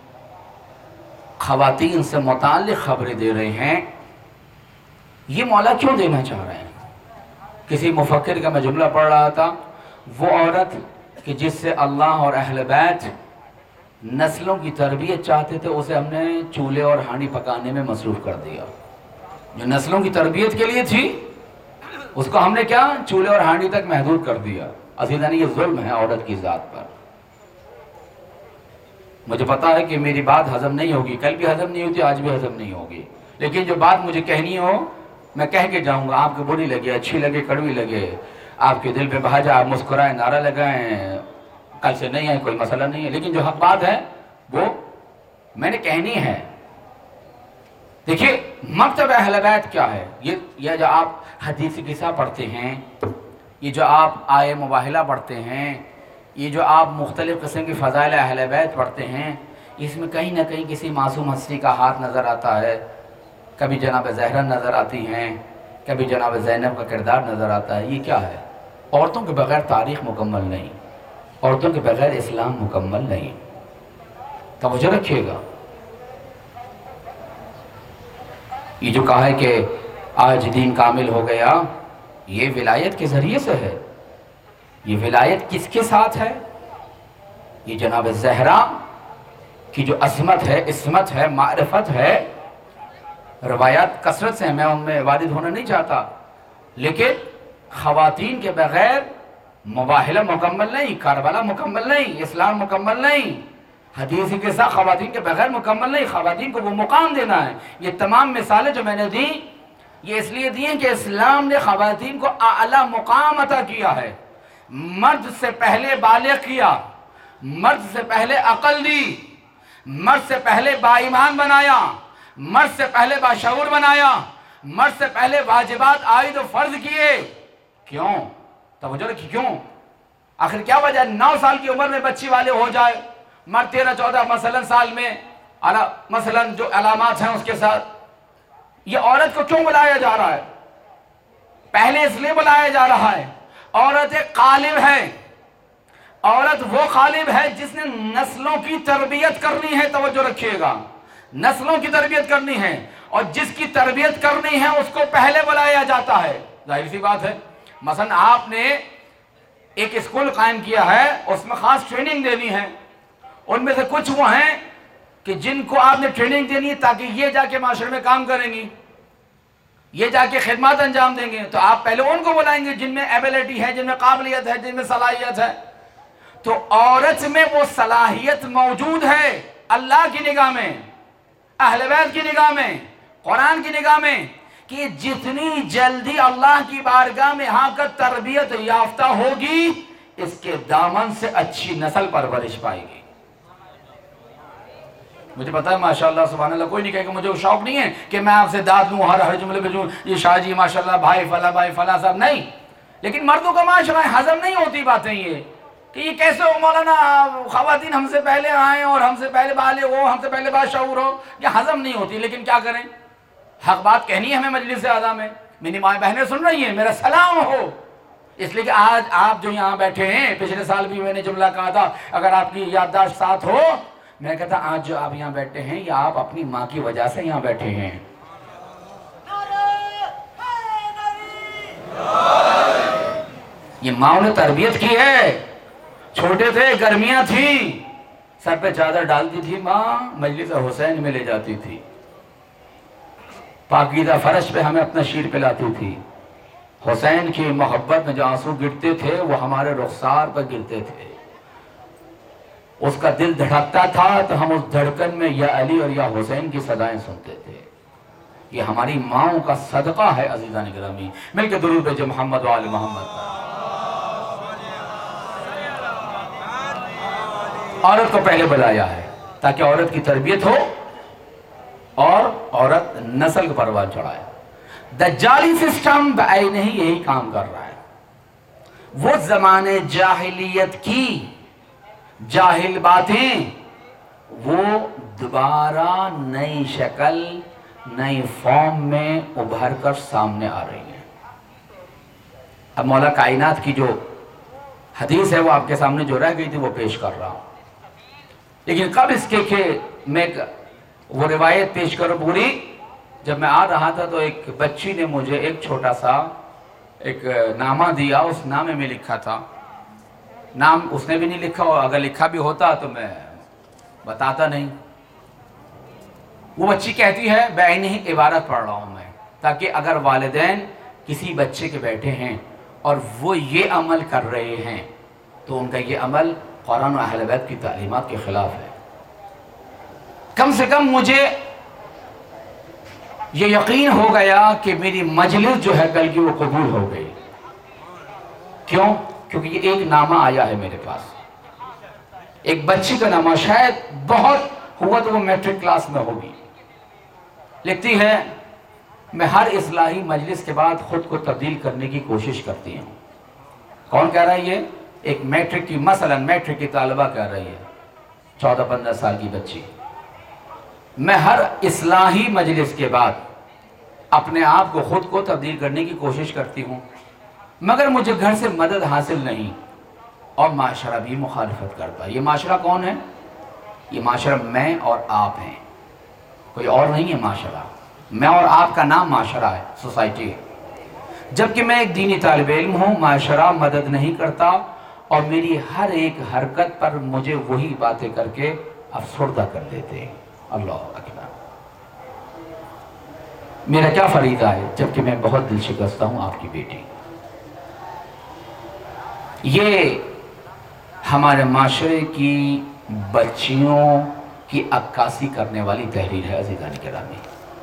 خواتین سے متعلق خبریں دے رہے ہیں، یہ مولا کیوں دینا چاہ رہے ہیں؟ کسی مفکر کا میں جملہ پڑھ رہا تھا، وہ عورت کہ جس سے اللہ اور اہل بیت نسلوں کی تربیت چاہتے تھے، اسے ہم نے چولہے اور ہانڈی پکانے میں مصروف کر دیا۔ جو نسلوں کی تربیت کے لیے تھی اس کو ہم نے کیا چولہے اور ہانڈی تک محدود کر دیا۔ عزیزان یہ ظلم ہے عورت کی ذات پر۔ مجھے پتا ہے کہ میری بات ہضم نہیں ہوگی، کل بھی ہضم نہیں ہوتی، آج بھی ہضم نہیں ہوگی، لیکن جو بات مجھے کہنی ہو میں کہہ کے جاؤں گا۔ آپ کو بری لگے، اچھی لگے، کڑوی لگے، آپ کے دل پہ بہا جائے، آپ مسکرائیں، نعرہ لگائیں، کل سے نہیں ہے کوئی مسئلہ نہیں ہے، لیکن جو حق بات ہے وہ میں نے کہنی ہے۔ دیکھیے مکتب اہل بیت کیا ہے، یہ یہ جو آپ حدیث قصہ پڑھتے ہیں، یہ جو آپ آئے مباہلہ پڑھتے ہیں، یہ جو آپ مختلف قسم کی فضائل اہل بیت پڑھتے ہیں، اس میں کہیں نہ کہیں کسی معصوم ہستی کا ہاتھ نظر آتا ہے۔ کبھی جناب زہرا نظر آتی ہیں، کبھی جناب زینب کا کردار نظر آتا ہے۔ یہ کیا ہے؟ عورتوں کے بغیر تاریخ مکمل نہیں، عورتوں کے بغیر اسلام مکمل نہیں۔ توجہ رکھیے گا، یہ جو کہا ہے کہ آج دین کامل ہو گیا، یہ ولایت کے ذریعے سے ہے۔ یہ ولایت کس کے ساتھ ہے؟ یہ جناب زہرا کی جو عظمت ہے، عصمت ہے، معرفت ہے۔ روایات کثرت سے ہیں، میں ان میں وارد ہونا نہیں چاہتا، لیکن خواتین کے بغیر مباہلہ مکمل نہیں، کربلا مکمل نہیں، اسلام مکمل نہیں، حدیث کے ساتھ خواتین کے بغیر مکمل نہیں۔ خواتین کو وہ مقام دینا ہے۔ یہ تمام مثالیں جو میں نے دی یہ اس لیے دی ہیں کہ اسلام نے خواتین کو اعلیٰ مقام عطا کیا ہے۔ مرد سے پہلے بالغ کیا، مرد سے پہلے عقل دی، مرد سے پہلے با ایمان بنایا، مرد سے پہلے باشعور بنایا، مرد سے پہلے واجبات عائد و فرض کیے۔ کیوں؟ توجہ رکھی، کیوں؟ آخر کیا وجہ؟ نو سال کی عمر میں بچی والے ہو جائے، مرد تیرہ چودہ مثلا سال میں مثلا جو علامات ہیں اس کے ساتھ یہ عورت کو کیوں بلایا جا رہا ہے؟ پہلے اس لیے بلایا جا رہا ہے، عورت ایک قالب ہے، عورت وہ قالب ہے جس نے نسلوں کی تربیت کرنی ہے، توجہ رکھیے گا، نسلوں کی تربیت کرنی ہے، اور جس کی تربیت کرنی ہے اس کو پہلے بلایا جاتا ہے۔ ظاہر سی بات ہے، مثلا آپ نے ایک اسکول قائم کیا ہے، اس میں خاص ٹریننگ دینی ہے، ان میں سے کچھ وہ ہیں کہ جن کو آپ نے ٹریننگ دینی ہے تاکہ یہ جا کے معاشرے میں کام کریں گی، یہ جا کے خدمات انجام دیں گے، تو آپ پہلے ان کو بلائیں گے جن میں ایبیلٹی ہے، جن میں قابلیت ہے، جن میں صلاحیت ہے۔ تو عورت میں وہ صلاحیت موجود ہے اللہ کی نگاہ میں، اہل بیت کی نگاہ میں، قرآن کی نگاہ میں، کہ جتنی جلدی اللہ کی بارگاہ میں آ کر تربیت یافتہ ہوگی، اس کے دامن سے اچھی نسل پرورش پائے گی۔ مجھے پتا ہے ماشاءاللہ سبحان اللہ، کوئی نہیں کہے کہ مجھے شوق نہیں ہے کہ میں آپ سے داد لوں ہر ہر جملے پہ جو یہ شاہ جی ماشاءاللہ بھائی فلاں بھائی فلاں صاحب، نہیں، لیکن مردوں کا معاشرہ ہے، ہضم نہیں ہوتی باتیں یہ کہ یہ کیسے ہو مولانا، خواتین ہم سے پہلے آئیں اور ہم سے پہلے بالغ ہو، ہم سے پہلے باشعور ہو، یہ ہضم نہیں ہوتی۔ لیکن کیا کریں، حق بات کہنی ہے ہمیں مجلس اعظم میں، میری مائیں بہنیں سن رہی ہیں، میرا سلام ہو، اس لیے کہ آج آپ جو یہاں بیٹھے ہیں، پچھلے سال بھی میں نے جملہ کہا تھا، اگر آپ کی یادداشت ساتھ ہو، میں کہتا آج جو آپ یہاں بیٹھے ہیں یہ آپ اپنی ماں کی وجہ سے یہاں بیٹھے ہیں۔ یہ ماں نے تربیت کی ہے، چھوٹے تھے، گرمیاں تھیں، سر پہ چادر ڈالتی تھی ماں، مجلس حسین میں لے جاتی تھی، پاکیزہ فرش پہ ہمیں اپنا شیر پلاتی تھی، حسین کی محبت میں جو آنسو گرتے تھے وہ ہمارے رخسار پر گرتے تھے، اس کا دل دھڑکتا تھا تو ہم اس دھڑکن میں یا علی اور یا حسین کی صدائیں سنتے تھے۔ یہ ہماری ماؤں کا صدقہ ہے عزیزان گرامی، مل کے درود بھیجے محمد و آل محمد۔ عورت کو پہلے بلایا ہے تاکہ عورت کی تربیت ہو اور عورت نسل کو پروان چڑھائے۔ دجالی سسٹم بعینہ ہی یہی کام کر رہا ہے، وہ زمانے جاہلیت کی جاہل باتیں وہ دوبارہ نئی شکل نئی فارم میں ابھر کر سامنے آ رہی ہیں۔ اب مولا کائنات کی جو حدیث ہے وہ آپ کے سامنے جو رہ گئی تھی وہ پیش کر رہا ہوں، لیکن قبل اس کے کہ میں وہ روایت پیش کروں پوری، جب میں آ رہا تھا تو ایک بچی نے مجھے ایک چھوٹا سا ایک نامہ دیا، اس نامے میں لکھا تھا، نام اس نے بھی نہیں لکھا، اور اگر لکھا بھی ہوتا تو میں بتاتا نہیں۔ وہ بچی کہتی ہے، بعینہ ہی عبارت پڑھ رہا ہوں میں، تاکہ اگر والدین کسی بچے کے بیٹھے ہیں اور وہ یہ عمل کر رہے ہیں تو ان کا یہ عمل قرآن و اہل بیت کی تعلیمات کے خلاف ہے۔ کم سے کم مجھے یہ یقین ہو گیا کہ میری مجلس جو ہے کل کی وہ قبول ہو گئی۔ کیوں؟ کیونکہ یہ ایک نامہ آیا ہے میرے پاس، ایک بچی کا نامہ، شاید بہت ہوا تو وہ میٹرک کلاس میں ہوگی، لکھتی ہے میں ہر اصلاحی مجلس کے بعد خود کو تبدیل کرنے کی کوشش کرتی ہوں۔ کون کہہ رہا ہے یہ؟ ایک میٹرک کی، مثلا میٹرک کی طالبہ کہہ رہی ہے، چودہ پندرہ سال کی بچی، میں ہر اصلاحی مجلس کے بعد اپنے آپ کو خود کو تبدیل کرنے کی کوشش کرتی ہوں، مگر مجھے گھر سے مدد حاصل نہیں اور معاشرہ بھی مخالفت کرتا ہے۔ یہ معاشرہ کون ہے؟ یہ معاشرہ میں اور آپ ہیں، کوئی اور نہیں ہے معاشرہ، میں اور آپ کا نام معاشرہ ہے، سوسائٹی ہے۔ جبکہ میں ایک دینی طالب علم ہوں، معاشرہ مدد نہیں کرتا اور میری ہر ایک حرکت پر مجھے وہی باتیں کر کے افسردہ کر دیتے ہیں۔ اللہ اکبر، میرا کیا فریضہ ہے جبکہ میں بہت دل شکستہ ہوں آپ کی بیٹی۔ یہ ہمارے معاشرے کی بچیوں کی عکاسی کرنے والی تحریر ہے عزیزان گرامی،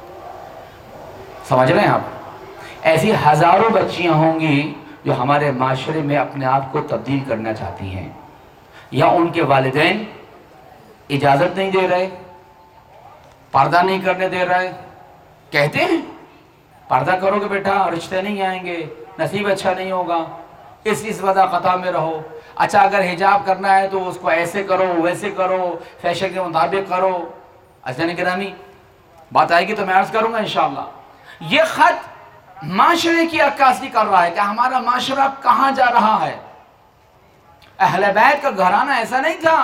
سمجھ رہے ہیں آپ؟ ایسی ہزاروں بچیاں ہوں گی جو ہمارے معاشرے میں اپنے آپ کو تبدیل کرنا چاہتی ہیں، یا ان کے والدین اجازت نہیں دے رہے، پردہ نہیں کرنے دے رہے، کہتے ہیں پردہ کرو گے بیٹا رشتے نہیں آئیں گے، نصیب اچھا نہیں ہوگا، اس اس وضع قطع میں رہو، اچھا اگر حجاب کرنا ہے تو اس کو ایسے کرو ویسے کرو، فیشن کے مطابق کرو۔ عزیزان گرامی، بات آئے گی تو میں عرض کروں گا انشاءاللہ۔ یہ خط معاشرے کی عکاسی کر رہا ہے کہ ہمارا معاشرہ کہاں جا رہا ہے۔ اہل بیت کا گھرانہ ایسا نہیں تھا۔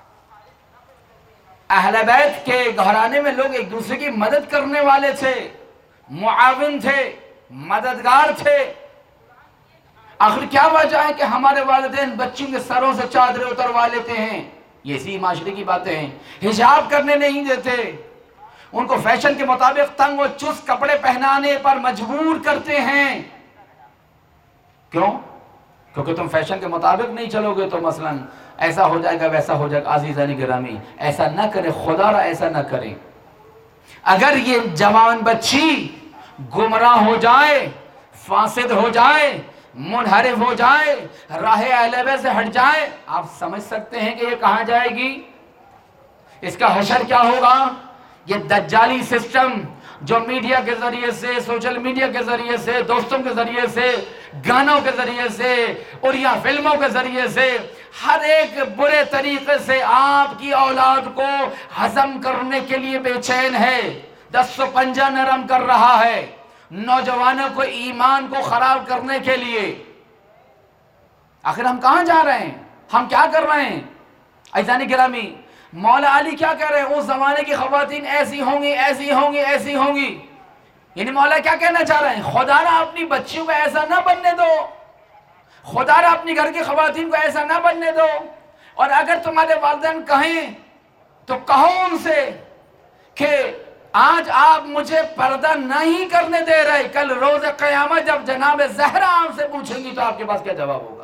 اہل بیت کے گھرانے میں لوگ ایک دوسرے کی مدد کرنے والے تھے، معاون تھے، مددگار تھے۔ آخر کیا وجہ ہے کہ ہمارے والدین بچوں کے سروں سے چادریں اتروا لیتے ہیں؟ یہ اسی معاشرے کی باتیں ہیں۔ حجاب کرنے نہیں دیتے، ان کو فیشن کے مطابق تنگ و چست کپڑے پہنانے پر مجبور کرتے ہیں۔ کیوں؟ کیونکہ تم فیشن کے مطابق نہیں چلو گے تو مثلا ایسا ہو جائے گا، ویسا ہو جائے گا۔ عزیزان گرامی، ایسا نہ کرے، خدا را ایسا نہ کریں۔ اگر یہ جوان بچی گمراہ ہو جائے، فاسد ہو جائے، منحرف ہو جائے، راہ اہل بیت سے ہٹ جائے، آپ سمجھ سکتے ہیں کہ یہ کہاں جائے گی؟ اس کا حشر کیا ہوگا؟ یہ دجالی سسٹم جو میڈیا کے ذریعے سے، سوشل میڈیا کے ذریعے سے، دوستوں کے ذریعے سے، گانوں کے ذریعے سے اور یا فلموں کے ذریعے سے ہر ایک برے طریقے سے آپ کی اولاد کو ہضم کرنے کے لیے بے چین ہے، دست و پنجہ نرم کر رہا ہے، نوجوانوں کو ایمان کو خراب کرنے کے لیے۔ آخر ہم کہاں جا رہے ہیں؟ ہم کیا کر رہے ہیں؟ عزیزان گرامی، مولا علی کیا کہہ رہے ہیں؟ اس زمانے کی خواتین ایسی ہوں گی، ایسی ہوں گی، ایسی ہوں گی۔ یعنی مولا کیا کہنا چاہ رہے ہیں؟ خدا را اپنی بچیوں کو ایسا نہ بننے دو، خدا را اپنی گھر کی خواتین کو ایسا نہ بننے دو۔ اور اگر تمہارے والدین کہیں تو کہو ان سے کہ آج آپ مجھے پردہ نہیں کرنے دے رہے، کل روز قیامت جب جناب زہرا آپ سے پوچھیں گی تو آپ کے پاس کیا جواب ہوگا؟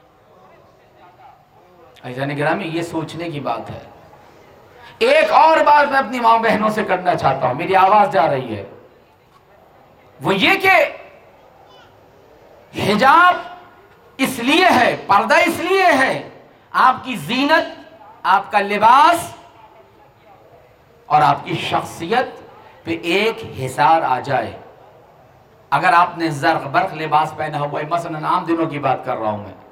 عزیزان گرامی، یہ سوچنے کی بات ہے۔ ایک اور بات میں اپنی ماں بہنوں سے کرنا چاہتا ہوں، میری آواز جا رہی ہے، وہ یہ کہ حجاب اس لیے ہے، پردہ اس لیے ہے، آپ کی زینت، آپ کا لباس اور آپ کی شخصیت پہ ایک حصار آ جائے۔ اگر آپ نے زرق برق لباس پہنا ہوا ہے، مثلا عام دنوں کی بات کر رہا ہوں میں،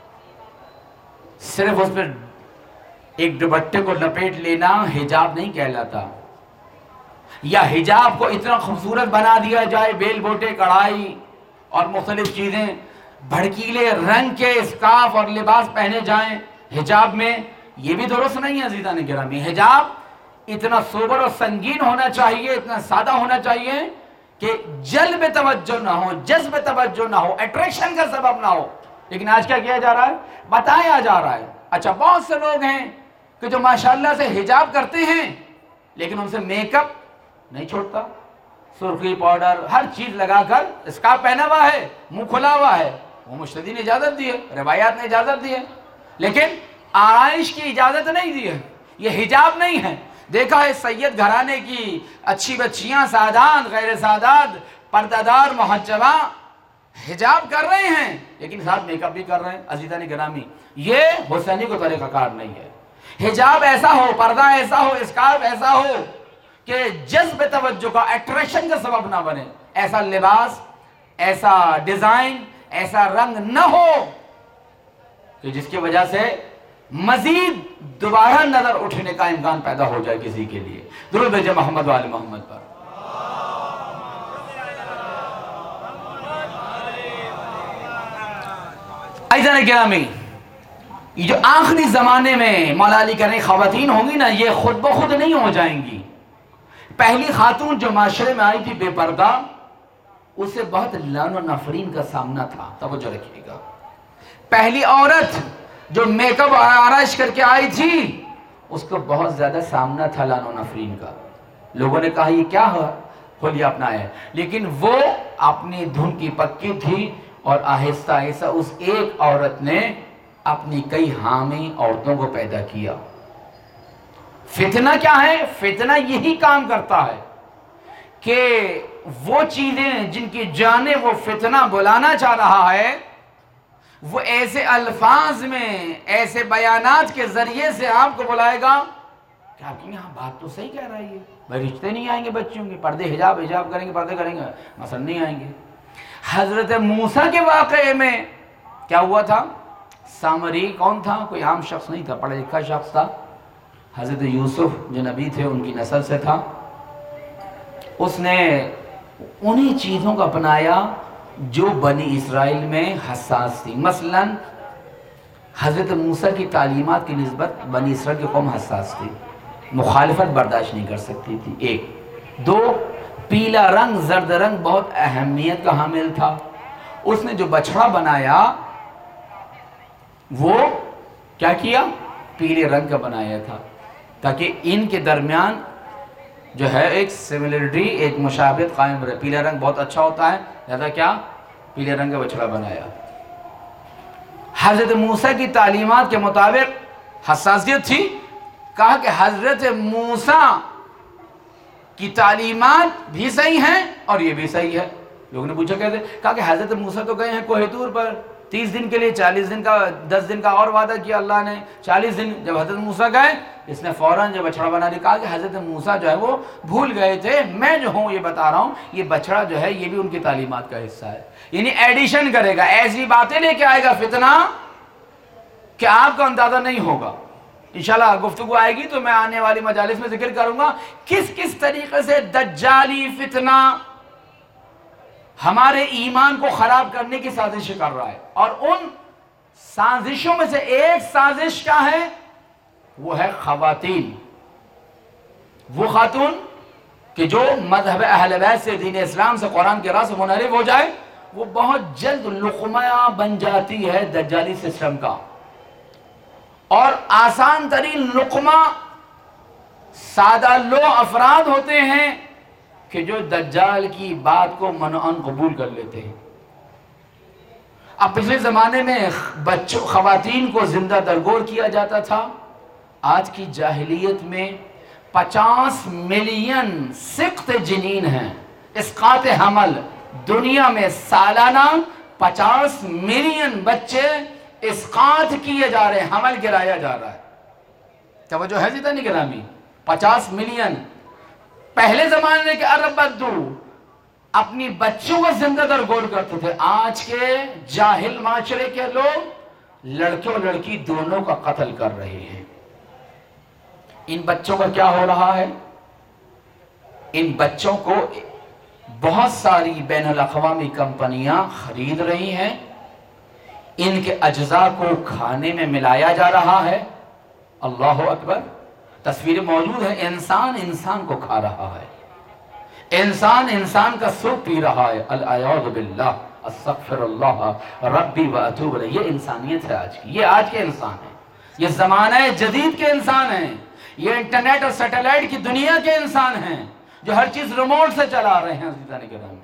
صرف اس پہ ایک دوپٹے کو لپیٹ لینا حجاب نہیں کہلاتا۔ یا حجاب کو اتنا خوبصورت بنا دیا جائے، بیل بوٹے، کڑھائی اور مختلف چیزیں، بھڑکیلے رنگ کے اسکارف اور لباس پہنے جائیں حجاب میں، یہ بھی درست نہیں ہے عزیزان گرامی۔ حجاب اتنا سوبر اور سنگین ہونا چاہیے، اتنا سادہ ہونا چاہیے کہ جلب توجہ نہ ہو، جذب توجہ نہ ہو، اٹریکشن کا سبب نہ ہو۔ لیکن آج کیا کیا جا رہا ہے؟ بتایا جا رہا ہے۔ اچھا، بہت سے لوگ ہیں کہ جو ماشاءاللہ سے حجاب کرتے ہیں لیکن ان سے میک اپ نہیں چھوڑتا، سرخی پاؤڈر ہر چیز لگا کر اسکارف پہنا ہوا ہے، منہ کھلا ہوا ہے۔ وہ مجتہدین نے اجازت دی ہے، روایات نے اجازت دی ہے، لیکن آرائش کی اجازت نہیں دی ہے۔ یہ حجاب نہیں ہے۔ دیکھا ہے سید گھرانے کی اچھی بچیاں، سادات، غیر سادات، پردہ دار، محجبہ حجاب کر رہے ہیں لیکن ساتھ میک اپ بھی کر رہے ہیں۔ عزیزان گرامی، یہ حسینی کو طریقہ کار نہیں ہے۔ حجاب ایسا ہو، پردہ ایسا ہو، اسکارف ایسا ہو کہ جذب توجہ کا، اٹریکشن کا سبب نہ بنے۔ ایسا لباس، ایسا ڈیزائن، ایسا رنگ نہ ہو کہ جس کی وجہ سے مزید دوبارہ نظر اٹھنے کا امکان پیدا ہو جائے کسی کے لیے۔ درود بھیجیں محمد و آل محمد پر۔ عزیزان گرامی، یہ جو آخری زمانے میں مولا علی کہہ رہے ہیں خواتین ہوں گی نا، یہ خود بخود نہیں ہو جائیں گی۔ پہلی خاتون جو معاشرے میں آئی تھی بے پردہ، اسے بہت لعن و نفرین کا سامنا تھا، توجہ رکھیے گا۔ پہلی عورت جو میک اپ آرائش کر کے آئی تھی، اس کو بہت زیادہ سامنا تھا لعن و نفرین کا۔ لوگوں نے کہا یہ کیا حلیہ اپنا ہے، لیکن وہ اپنی دھن کی پکی تھی اور آہستہ آہستہ اس ایک عورت نے اپنی کئی حامی عورتوں کو پیدا کیا۔ فتنہ کیا ہے؟ فتنہ یہی کام کرتا ہے کہ وہ چیزیں جن کی جانب وہ فتنہ بلانا چاہ رہا ہے، وہ ایسے الفاظ میں، ایسے بیانات کے ذریعے سے آپ کو بلائے گا کہ آپ کی یہاں بات تو صحیح کہہ رہی ہے، بھائی رشتے نہیں آئیں گے بچیوں کے، پردے حجاب حجاب کریں گے، پردے کریں گے، مثلا نہیں آئیں گے۔ حضرت موسیٰ کے واقعے میں کیا ہوا تھا؟ سامری کون تھا؟ کوئی عام شخص نہیں تھا، پڑھا لکھا شخص تھا۔ حضرت یوسف جو نبی تھے ان کی نسل سے تھا۔ اس نے انہی چیزوں کو اپنایا جو بنی اسرائیل میں حساس تھی. مثلا حضرت موسیٰ کی تعلیمات کی نسبت بنی اسرائیل کی قوم حساس تھی, مخالفت برداشت نہیں کر سکتی تھی. ایک. دو, پیلا رنگ زرد رنگ بہت اہمیت کا حامل تھا. اس نے جو بچڑا بنایا وہ کیا کیا؟ پیلے رنگ کا بنایا تھا, تاکہ ان کے درمیان جو ہے ایک سملرٹی, ایک مشابہت قائم رہے. پیلا رنگ بہت اچھا ہوتا ہے, لہذا کیا پیلے رنگ کا بچڑا بنایا. حضرت موسیٰ کی تعلیمات کے مطابق حساسیت تھی, کہا کہ حضرت موسیٰ کی تعلیمات بھی صحیح ہیں اور یہ بھی صحیح ہے. لوگوں نے پوچھا کہتے, کہا کہ حضرت موسیٰ تو گئے ہیں کوہ طور پر تیس دن کے لیے, چالیس دن کا دس دن کا اور وعدہ کیا اللہ نے, چالیس دن جب حضرت موسیٰ گئے اس نے فوراً جب بچڑا بنا دیا. کہا کہ حضرت موسیٰ جو ہے وہ بھول گئے تھے, میں جو ہوں یہ بتا رہا ہوں, یہ بچڑا جو ہے یہ بھی ان کی تعلیمات کا حصہ ہے. یعنی ایڈیشن کرے گا, ایسی باتیں لے کے آئے گا فتنہ کہ آپ کو اندازہ نہیں ہوگا. انشاءاللہ گفتگو آئے گی تو میں آنے والی مجالس میں ذکر کروں گا کس کس طریقے سے دجالی فتنہ ہمارے ایمان کو خراب کرنے کی سازش کر رہا ہے. اور ان سازشوں میں سے ایک سازش کیا ہے؟ وہ ہے خواتین. وہ خاتون کہ جو مذہب اہل بیت سے, دین اسلام سے, قرآن کے راہ سے منحرف ہو جائے, وہ بہت جلد لقمہ بن جاتی ہے دجالی سسٹم کا. اور آسان ترین لقمہ سادہ لو افراد ہوتے ہیں کہ جو دجال کی بات کو منعن قبول کر لیتے ہیں. اب پچھلے زمانے میں بچوں خواتین کو زندہ درگور کیا جاتا تھا. آج کی جاہلیت میں پچاس ملین سقط جنین ہیں, اسقاط حمل. دنیا میں سالانہ پچاس ملین بچے اسقاط کیے جا رہے ہیں, حمل گرایا جا رہا ہے. توجہ ہے زیدہ نہیں گرامی؟ پچاس ملین. پہلے زمانے کے عرب بدو اپنی بچوں کو زندہ درگور کرتے تھے. آج کے جاہل معاشرے کے لوگ لڑکے اور لڑکی دونوں کا قتل کر رہے ہیں. ان بچوں کا کیا ہو رہا ہے؟ ان بچوں کو بہت ساری بین الاقوامی کمپنیاں خرید رہی ہیں, ان کے اجزاء کو کھانے میں ملایا جا رہا ہے. اللہ اکبر. تصویریں موجود ہیں, انسان انسان کو کھا رہا ہے, انسان انسان کا سوپ پی رہا ہے. العیاذ باللہ, استغفر اللہ ربی و اتوب الیہ. یہ انسانیت ہے آج کی, یہ آج کے انسان ہیں, یہ زمانہ جدید کے انسان ہیں, یہ انٹرنیٹ اور سیٹلائٹ کی دنیا کے انسان ہیں جو ہر چیز ریموٹ سے چلا رہے ہیں عزیزان گرامی.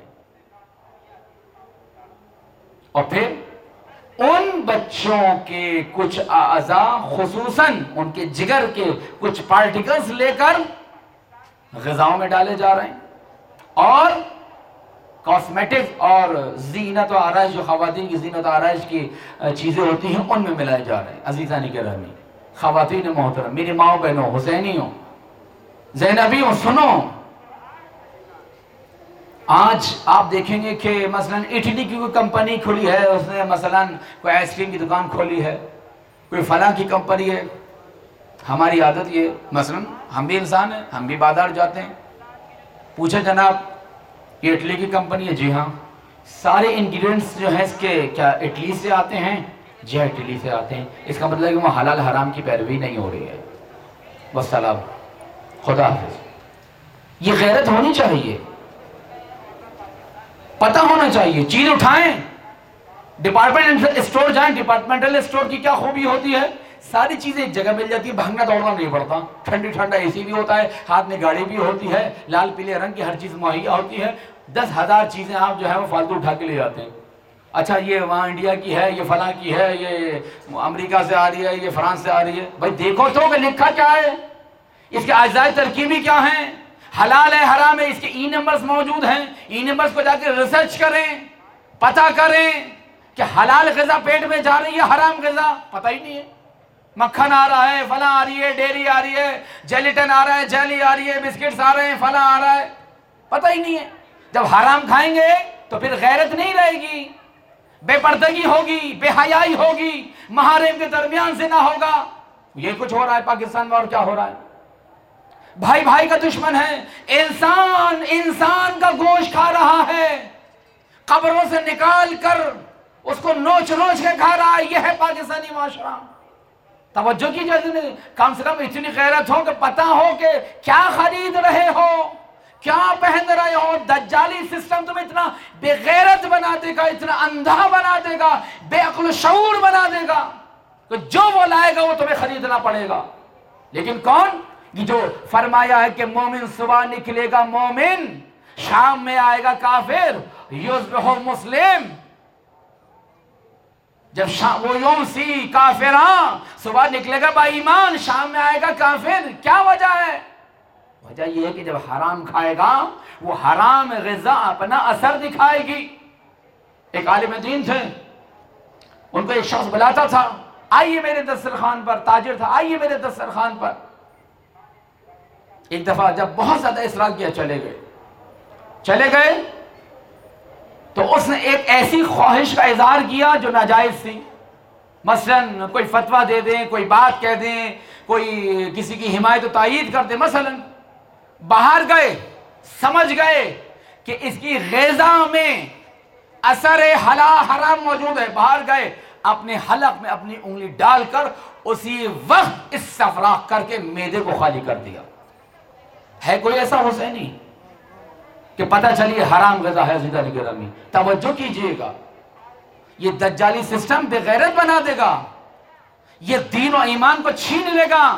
اور پھر ان بچوں کے کچھ اعضاء, خصوصاً ان کے جگر کے کچھ پارٹیکلز لے کر غذاؤں میں ڈالے جا رہے ہیں, اور کاسمیٹک اور زینت و آرائش, جو خواتین کی زینت و آرائش کی چیزیں ہوتی ہیں, ان میں ملائے جا رہے ہیں. عزیزان گرامی, خواتین محترم, میری ماؤں بہنوں, حسینیوں, زینبیوں, سنو. آج آپ دیکھیں گے کہ مثلا اٹلی کی کوئی کمپنی کھلی ہے, اس نے مثلا کوئی آئس کریم کی دکان کھولی ہے, کوئی فلاں کی کمپنی ہے. ہماری عادت یہ, مثلا ہم بھی انسان ہیں, ہم بھی بازار جاتے ہیں, پوچھیں جناب یہ اٹلی کی کمپنی ہے؟ جی ہاں. سارے انگریڈینٹس جو ہیں اس کے کیا اٹلی سے آتے ہیں؟ جی ہاں اٹلی سے آتے ہیں. اس کا مطلب ہے کہ وہ حلال حرام کی پیروی نہیں ہو رہی ہے. والسلام, خدا حافظ. یہ غیرت ہونی چاہیے, پتہ ہونا چاہیے. چیز اٹھائیں, ڈپارٹمنٹ اسٹور جائیں, ڈپارٹمنٹل اسٹور کی کیا خوبی ہوتی ہے, ساری چیزیں ایک جگہ مل جاتی ہے, بھاگنا دوڑنا نہیں پڑتا. ٹھنڈی ٹھنڈا اے سی بھی ہوتا ہے, ہاتھ میں گاڑی بھی ہوتی ہے, لال پیلے رنگ کی ہر چیز مہیا ہوتی ہے. دس ہزار چیزیں آپ جو ہے وہ فالتو اٹھا کے لے جاتے ہیں. اچھا یہ وہاں انڈیا کی ہے, یہ فلاں کی ہے, یہ امریکہ سے آ رہی ہے, یہ فرانس سے آ رہی ہے. بھائی دیکھو تو کہ لکھا کیا ہے, اس کے اجزاء ترکیبی کیا ہیں, حلال ہے حرام ہے, اس کے ای نمبرز موجود ہیں. ای نمبرز کو جا کے ریسرچ کریں, پتہ کریں کہ حلال غذا پیٹ میں جا رہی ہے, حرام غذا پتہ ہی نہیں ہے. مکھن آ رہا ہے, فلاں آ رہی ہے, ڈیری آ رہی ہے, جیلیٹن آ رہا ہے, جیلی آ رہی ہے, بسکٹس آ رہے ہیں, فلاں آ رہا ہے, پتہ ہی نہیں ہے. جب حرام کھائیں گے تو پھر غیرت نہیں رہے گی, بے پردگی ہوگی, بے حیائی ہوگی, محارم کے درمیان زنا ہوگا. یہ کچھ ہو رہا ہے پاکستان میں, اور کیا ہو رہا ہے. بھائی بھائی کا دشمن ہے، انسان انسان کا گوشت کھا رہا ہے، قبروں سے نکال کر اس کو نوچ نوچ کے کھا رہا ہے. یہ ہے پاکستانی معاشرہ. توجہ کیجیے، کم سے کم اتنی غیرت ہو کہ پتہ ہو کہ کیا خرید رہے ہو، کیا پہن رہے ہو. دجالی سسٹم تمہیں اتنا بے غیرت بنا دے گا، اتنا اندھا بنا دے گا، بے عقل و شعور بنا دے گا کہ جو وہ لائے گا وہ تمہیں خریدنا پڑے گا. لیکن کون؟ یہ جو فرمایا ہے کہ مومن صبح نکلے گا مومن، شام میں آئے گا کافر، یصبح مسلم. جب شام وہ یوم سی کافراں، صبح نکلے گا با ایمان، شام میں آئے گا کافر. کیا وجہ ہے؟ وجہ یہ ہے کہ جب حرام کھائے گا وہ حرام غذا اپنا اثر دکھائے گی. ایک عالم دین تھے، ان کو ایک شخص بلاتا تھا، آئیے میرے دسترخوان پر. تاجر تھا، آئیے میرے دسترخوان پر. ایک دفعہ جب بہت زیادہ اصرار کیا، چلے گئے چلے گئے تو اس نے ایک ایسی خواہش کا اظہار کیا جو ناجائز تھی. مثلا کوئی فتویٰ دے دیں، کوئی بات کہہ دیں، کوئی کسی کی حمایت و تائید کر دیں. مثلا باہر گئے، سمجھ گئے کہ اس کی غذا میں اثر حلال حرام موجود ہے. باہر گئے، اپنے حلق میں اپنی انگلی ڈال کر اسی وقت اس سے افراغ کر کے معدے کو خالی کر دیا. ہے کوئی ایسا حسینی کہ پتہ چلیے حرام غذا ہے؟ زندہ نگرامی توجہ کیجئے گا، یہ دجالی سسٹم بے غیرت بنا دے گا، یہ دین و ایمان کو چھین لے گا.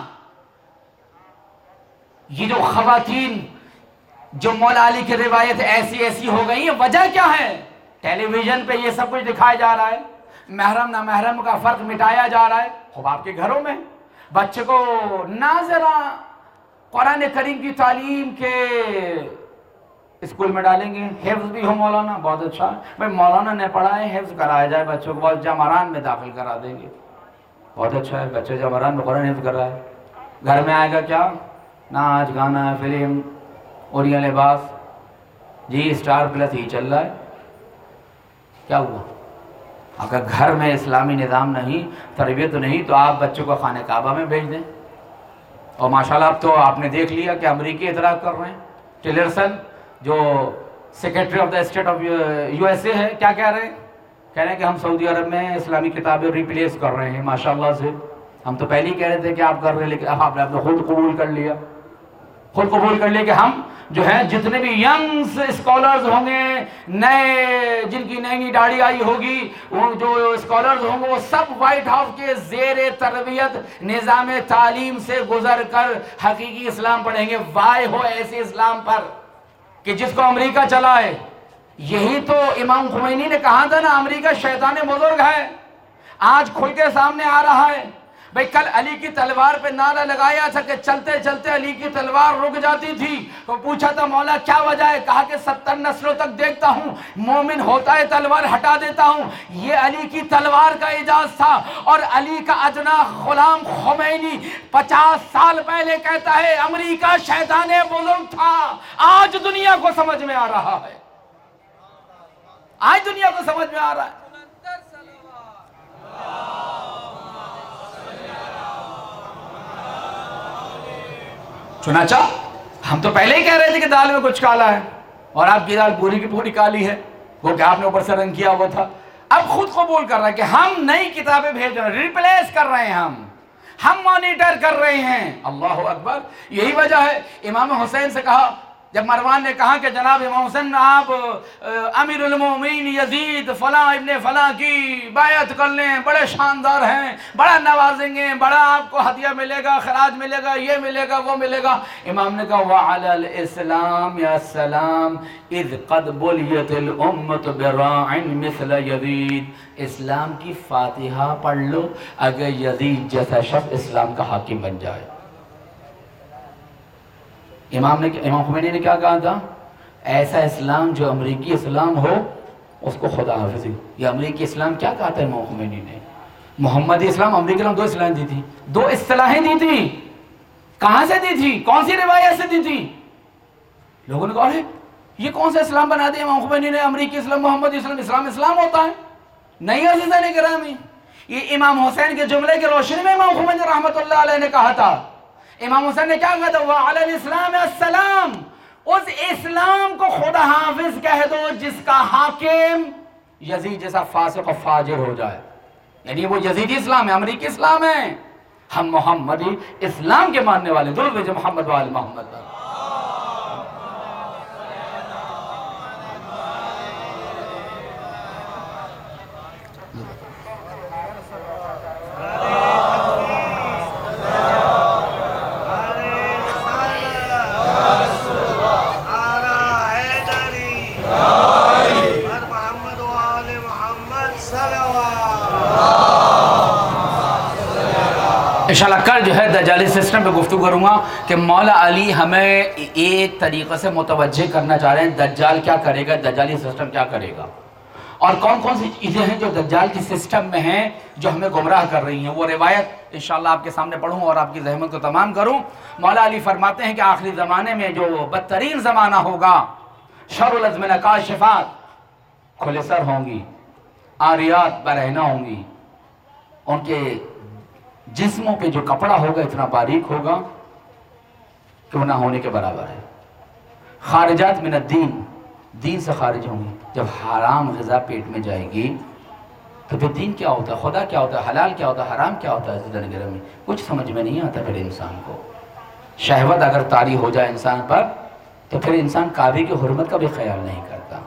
یہ جو خواتین جو مولا علی کی روایت ایسی ایسی ہو گئی ہیں، وجہ کیا ہے؟ ٹیلی ویژن پہ یہ سب کچھ دکھایا جا رہا ہے، محرم نہ محرم کا فرق مٹایا جا رہا ہے. خوب آپ کے گھروں میں بچے کو نہ ذرا قرآن کریم کی تعلیم کے اسکول میں ڈالیں گے، حفظ بھی ہو مولانا، بہت اچھا ہے بھائی مولانا نے پڑھا ہے، حفظ کرایا جائے بچوں کو، بہت جمران میں داخل کرا دیں گے، بہت اچھا ہے بچے جمران میں قرآن حفظ کر رہا ہے. گھر میں آئے گا کیا؟ ناچ گانا فلم اور یہ لباس، جی اسٹار پلس ہی چل رہا ہے. کیا ہوا؟ اگر گھر میں اسلامی نظام نہیں، تربیت نہیں، تو آپ بچوں کو خانہ کعبہ میں بھیج دیں. اور ماشاءاللہ اب تو آپ نے دیکھ لیا کہ امریکی اعتراض کر رہے ہیں. ٹیلرسن جو secretary of the state of U S A ہے، کیا کہہ رہے ہیں؟ کہہ رہے ہیں کہ ہم سعودی عرب میں اسلامی کتابیں ریپلیس کر رہے ہیں. ماشاءاللہ سے ہم تو پہلے ہی کہہ رہے تھے کہ آپ کر رہے ہیں، لیکن اب آپ نے خود قبول کر لیا خود قبول کر لیا کہ ہم جو ہیں جتنے بھی ینگز اسکالرز ہوں گے، نئے جن کی نئی نئی داڑھی آئی ہوگی، وہ جو اسکالرز ہوں گے وہ سب وائٹ ہاؤس کے زیر تربیت نظام تعلیم سے گزر کر حقیقی اسلام پڑھیں گے. وائے ہو ایسے اسلام پر کہ جس کو امریکہ چلا ہے. یہی تو امام خمینی نے کہا تھا نا، امریکہ شیطان بزرگ ہے. آج کھل کے سامنے آ رہا ہے. بھئی کل علی کی تلوار پہ نعرہ لگایا تھا کہ چلتے چلتے علی کی تلوار رک جاتی تھی. تو پوچھا تھا مولا کیا وجہ ہے؟ کہا کہ ستر نسلوں تک دیکھتا ہوں مومن ہوتا ہے تلوار ہٹا دیتا ہوں. یہ علی کی تلوار کا اعجاز تھا. اور علی کا ادنا غلام خمینی پچاس سال پہلے کہتا ہے امریکہ شیطان بزرگ تھا. آج دنیا کو سمجھ میں آ رہا ہے، آج دنیا کو سمجھ میں آ رہا ہے. چنانچہ ہم تو پہلے ہی کہہ رہے تھے کہ دال میں کچھ کالا ہے، اور آپ کی دال پوری کی پوری کالی ہے، وہ کہ آپ نے اوپر سے رنگ کیا ہوا تھا. اب خود قبول کر رہا ہے کہ ہم نئی کتابیں بھیج رہے ہیں، ریپلیس کر رہے ہیں، ہم ہم مانیٹر کر رہے ہیں. اللہ اکبر. یہی وجہ ہے امام حسین سے کہا، جب مروان نے کہا کہ جناب امام حسین آپ امیر المومنین یزید فلاں ابن فلاں کی بیعت کر لیں، بڑے شاندار ہیں، بڑا نوازیں گے، بڑا آپ کو ہدیہ ملے گا، خراج ملے گا، یہ ملے گا، وہ ملے گا. امام نے کہا وَعَلَى الْإِسْلَامِ السَّلَامِ اِذْ قَدْ بُلِيَتِ الْأُمَّةُ بِرَاعٍ مِثْلَ یزید. اسلام کی فاتحہ پڑھ لو اگر یزید جیسا شخص اسلام کا حاکم بن جائے. امام نے امام خمینی نے کیا کہا تھا؟ ایسا اسلام جو امریکی اسلام ہو اس کو خدا حافظی. یہ امریکی اسلام کیا کہا تھا امام خمینی نے؟ محمدی اسلام، امریکی اسلام دو اصطلاحیں دی تھی، دو اصطلاحیں دی تھی. کہاں سے دی تھی؟ کون سی روایت سے دی تھی؟ لوگوں نے کہا یہ کون سا اسلام بنا دیا امام خمینی نے؟ امریکی اسلام، محمدی اسلام، اسلام اسلام ہوتا ہے؟ نہیں عزیزان گرامی، یہ امام حسین کے جملے کے روشنی میں امام خمینی رحمت اللہ علیہ نے کہا تھا. امام حسین نے کیا کہا تھا؟ وَعَلَى الْإِسْلَامِ السَّلَامُ، اس اسلام کو خدا حافظ کہہ دو جس کا حاکم یزید جیسا فاسق و فاجر ہو جائے. یعنی وہ یزیدی اسلام ہے، امریکی اسلام ہے. ہم محمدی اسلام کے ماننے والے. درود بھیجو محمد وآل محمد پر. انشاءاللہ کل جو ہے دجالی سسٹم پہ گفتگو کروں گا کہ مولا علی ہمیں ایک طریقے سے متوجہ کرنا چاہ رہے ہیں دجال کیا کرے گا، دجالی سسٹم کیا کرے گا، اور کون کون سی چیزیں ہیں جو دجال کی سسٹم میں ہیں جو ہمیں گمراہ کر رہی ہیں. وہ روایت انشاءاللہ آپ کے سامنے پڑھوں اور آپ کی زحمت کو تمام کروں. مولا علی فرماتے ہیں کہ آخری زمانے میں جو بدترین زمانہ ہوگا، شر الازمنہ کاشفات کھلے سر ہوں گی، عاریات برہنہ ہوں گی، ان کے جسموں پہ جو کپڑا ہوگا اتنا باریک ہوگا کہ وہ نہ ہونے کے برابر ہے. خارجات من الدین، دین سے خارج ہوں گی. جب حرام غذا پیٹ میں جائے گی تو پھر دین کیا ہوتا ہے، خدا کیا ہوتا ہے، حلال کیا ہوتا ہے، حرام کیا ہوتا ہے، زندگی میں کچھ سمجھ میں نہیں آتا. پھر انسان کو شہوت اگر طاری ہو جائے انسان پر تو پھر انسان کعبے کی حرمت کا بھی خیال نہیں کرتا.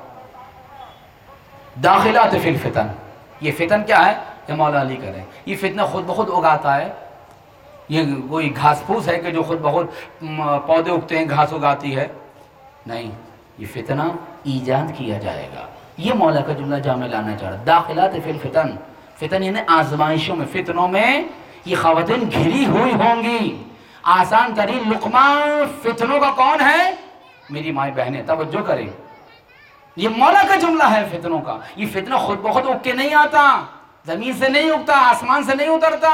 داخلات فی الفتن، یہ فتن کیا ہے یہ مولا علی کریں. یہ فتنہ خود بخود اگاتا ہے، یہ کوئی گھاس پھوس ہے کہ جو خود بخود پودے اگتے ہیں، گھاس اگاتی ہے، نہیں. یہ فتنہ ایجاد کیا جائے گا. یہ مولا کا جملہ جامع لانا چاہ رہا. داخلات فی الفتن، فتن یعنی آزمائشوں میں، فتنوں میں یہ خواتین گھری ہوئی ہوں گی. آسان ترین لقمہ فتنوں کا کون ہے؟ میری مائیں بہنیں. توجہ کریں، یہ مولا کا جملہ ہے فتنوں کا. یہ فتنہ خود بخود اگ کے نہیں آتا، زمین سے نہیں اگتا، آسمان سے نہیں اترتا.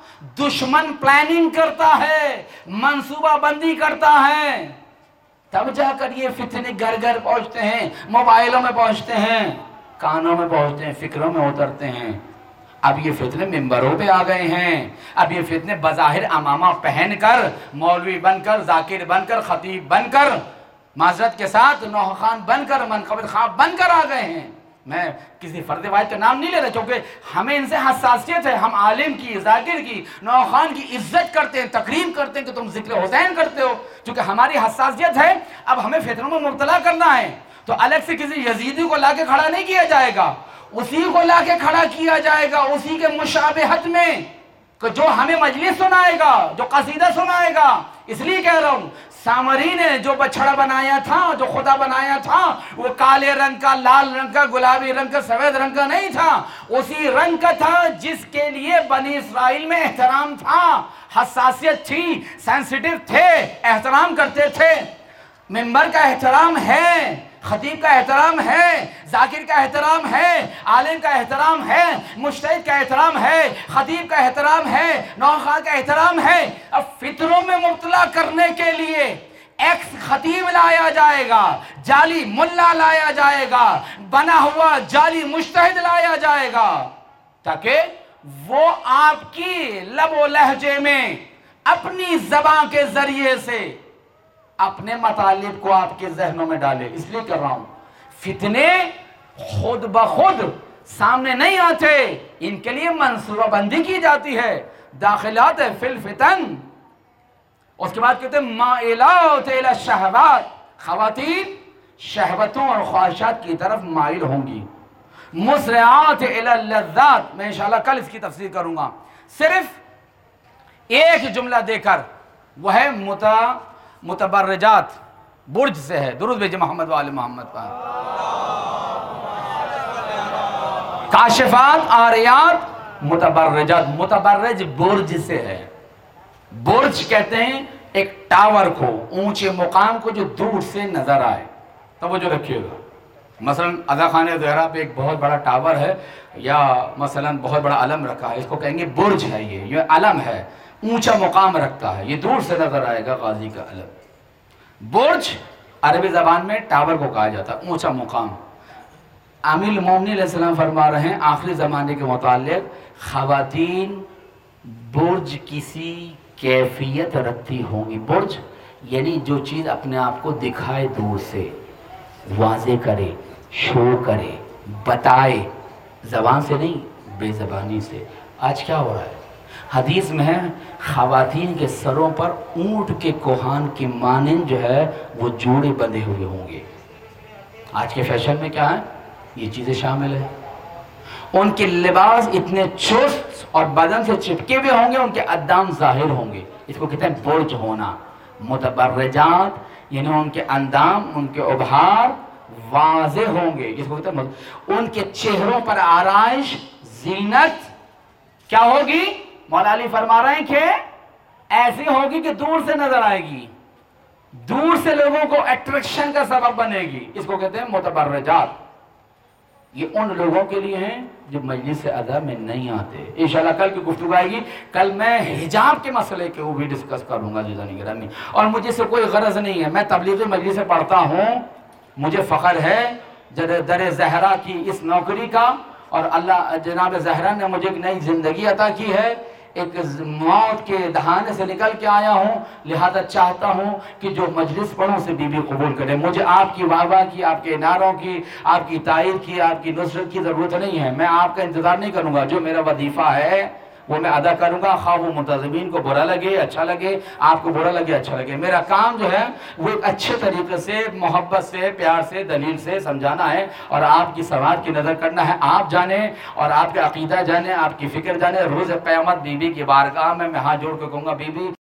دشمن پلاننگ کرتا ہے، منصوبہ بندی کرتا ہے، تب جا کر یہ فتنے گھر گھر پہنچتے ہیں، موبائلوں میں پہنچتے ہیں، کانوں میں پہنچتے ہیں، فکروں میں اترتے ہیں. اب یہ فتنے ممبروں پہ آ گئے ہیں. اب یہ فتنے بظاہر امامہ پہن کر، مولوی بن کر، ذاکر بن کر، خطیب بن کر، معذرت کے ساتھ نوح خان بن کر، منقبت خان بن کر آ گئے ہیں. میں کسی فرد واحد کا نام نہیں لے رہا کیونکہ ہمیں ان سے حساسیت ہے. ہم عالم کی، ذاکر کی، نوح خان کی عزت کرتے ہیں، تکریم کرتے ہیں کہ تم ذکر حسین کرتے ہو، چونکہ ہماری حساسیت ہے. اب ہمیں فتنوں میں مبتلا کرنا ہے تو الگ سے کسی یزیدی کو لا کے کھڑا نہیں کیا جائے گا، اسی کو لا کے کھڑا کیا جائے گا اسی کے مشابہت میں کہ جو ہمیں مجلس سنائے گا، جو قصیدہ سنائے گا. اس لیے کہہ رہا ہوں سامری نے جو بچڑا بنایا تھا، جو خدا بنایا تھا، وہ کالے رنگ کا، لال رنگ کا، گلابی رنگ کا، سفید رنگ کا نہیں تھا، اسی رنگ کا تھا جس کے لیے بنی اسرائیل میں احترام تھا، حساسیت تھی، سینسیٹیو تھے، احترام کرتے تھے. ممبر کا احترام ہے، خطیب کا احترام ہے، ذاکر کا احترام ہے، عالم کا احترام ہے، مجتہد کا احترام ہے، خطیب کا احترام ہے، نوح خان کا احترام ہے. اب فطروں میں مبتلا کرنے کے لیے ایکس خطیب لایا جائے گا، جعلی ملا لایا جائے گا، بنا ہوا جعلی مجتہد لایا جائے گا، تاکہ وہ آپ کی لب و لہجے میں اپنی زبان کے ذریعے سے اپنے مطالب کو آپ کے ذہنوں میں ڈالے. اس لیے کر رہا ہوں فتنے خود بخود سامنے نہیں آتے، ان کے لیے منصوبہ بندی کی جاتی ہے. داخلات فی الفتن. اس کے بعد کہتے ہیں مائلات الی الشہوات، خواتین شہوتوں اور خواہشات کی طرف مائل ہوں گی. مسرعات الی اللذات، میں انشاءاللہ کل اس کی تفسیر کروں گا. صرف ایک جملہ دے کر، وہ ہے متا متبرجات، برج سے ہے. درود بھیجے محمد وآل محمد پر. کاشفات، آریات، متبرجات. متبرج برج سے ہے. برج کہتے ہیں ایک ٹاور کو، اونچے مقام کو جو دور سے نظر آئے. توجہ رکھیے گا. مثلا ادا خانہ زہرا پہ ایک بہت بڑا ٹاور ہے یا مثلا بہت بڑا علم رکھا ہے، اس کو کہیں گے برج ہے. یہ یہ علم ہے، اونچا مقام رکھتا ہے، یہ دور سے نظر آئے گا غازی کا علم. برج عربی زبان میں ٹاور کو کہا جاتا ہے، اونچا مقام. امیر المومنین علیہ السلام فرما رہے ہیں آخری زمانے کے متعلق خواتین برج کسی کیفیت رکھتی ہوں گی۔ برج یعنی جو چیز اپنے آپ کو دکھائے دور سے، واضح کرے، شو کرے، بتائے، زبان سے نہیں بے زبانی سے۔ آج کیا ہو رہا ہے؟ حدیث میں ہے خواتین کے سروں پر اونٹ کے کوہان کی مانند جو ہے وہ جوڑے بندھے ہوئے ہوں گے۔ آج کے فیشن میں کیا ہے؟ یہ چیزیں شامل ہیں۔ ان کے لباس اتنے چست اور بدن سے چپکے ہوئے ہوں گے، ان کے اندام ظاہر ہوں گے۔ اس کو کہتے ہیں برج ہونا۔ متبرجات یعنی ان کے اندام، ان کے ابھار واضح ہوں گے، جس کو کہتے ہیں ان کے چہروں پر آرائش، زینت کیا ہوگی؟ مولا علی فرما رہے ہیں کہ ایسی ہوگی کہ دور سے نظر آئے گی، دور سے لوگوں کو اٹریکشن کا سبب بنے گی۔ اس کو کہتے ہیں متبرجات۔ یہ ان لوگوں کے لیے ہیں جو مجلس ادا میں نہیں آتے۔ انشاءاللہ کل کی گفتگو آئے گی، کل میں حجاب کے مسئلے کے وہ بھی ڈسکس کروں گا جزانی گرامی، اور مجھے سے کوئی غرض نہیں ہے، میں تبلیغی مجلس سے پڑھتا ہوں، مجھے فخر ہے در زہرا کی اس نوکری کا، اور اللہ جناب زہرا نے مجھے ایک نئی زندگی عطا کی ہے، ایک موت کے دہانے سے نکل کے آیا ہوں، لہذا چاہتا ہوں کہ جو مجلس پڑھوں اسے بی بی قبول کرے۔ مجھے آپ کی واہ واہ کی، آپ کے نعروں کی، آپ کی تائید کی، آپ کی نصرت کی ضرورت نہیں ہے۔ میں آپ کا انتظار نہیں کروں گا، جو میرا وظیفہ ہے وہ میں ادا کروں گا، خواہ وہ منتظمین کو برا لگے اچھا لگے، آپ کو برا لگے اچھا لگے۔ میرا کام جو ہے وہ ایک اچھے طریقے سے، محبت سے، پیار سے، دلیل سے سمجھانا ہے، اور آپ کی سواد کی نظر کرنا ہے۔ آپ جانیں اور آپ کے عقیدہ جانیں، آپ کی فکر جانیں۔ روز قیامت بی بی کی بارگاہ میں میں ہاتھ جوڑ کے کہوں گا، بی بی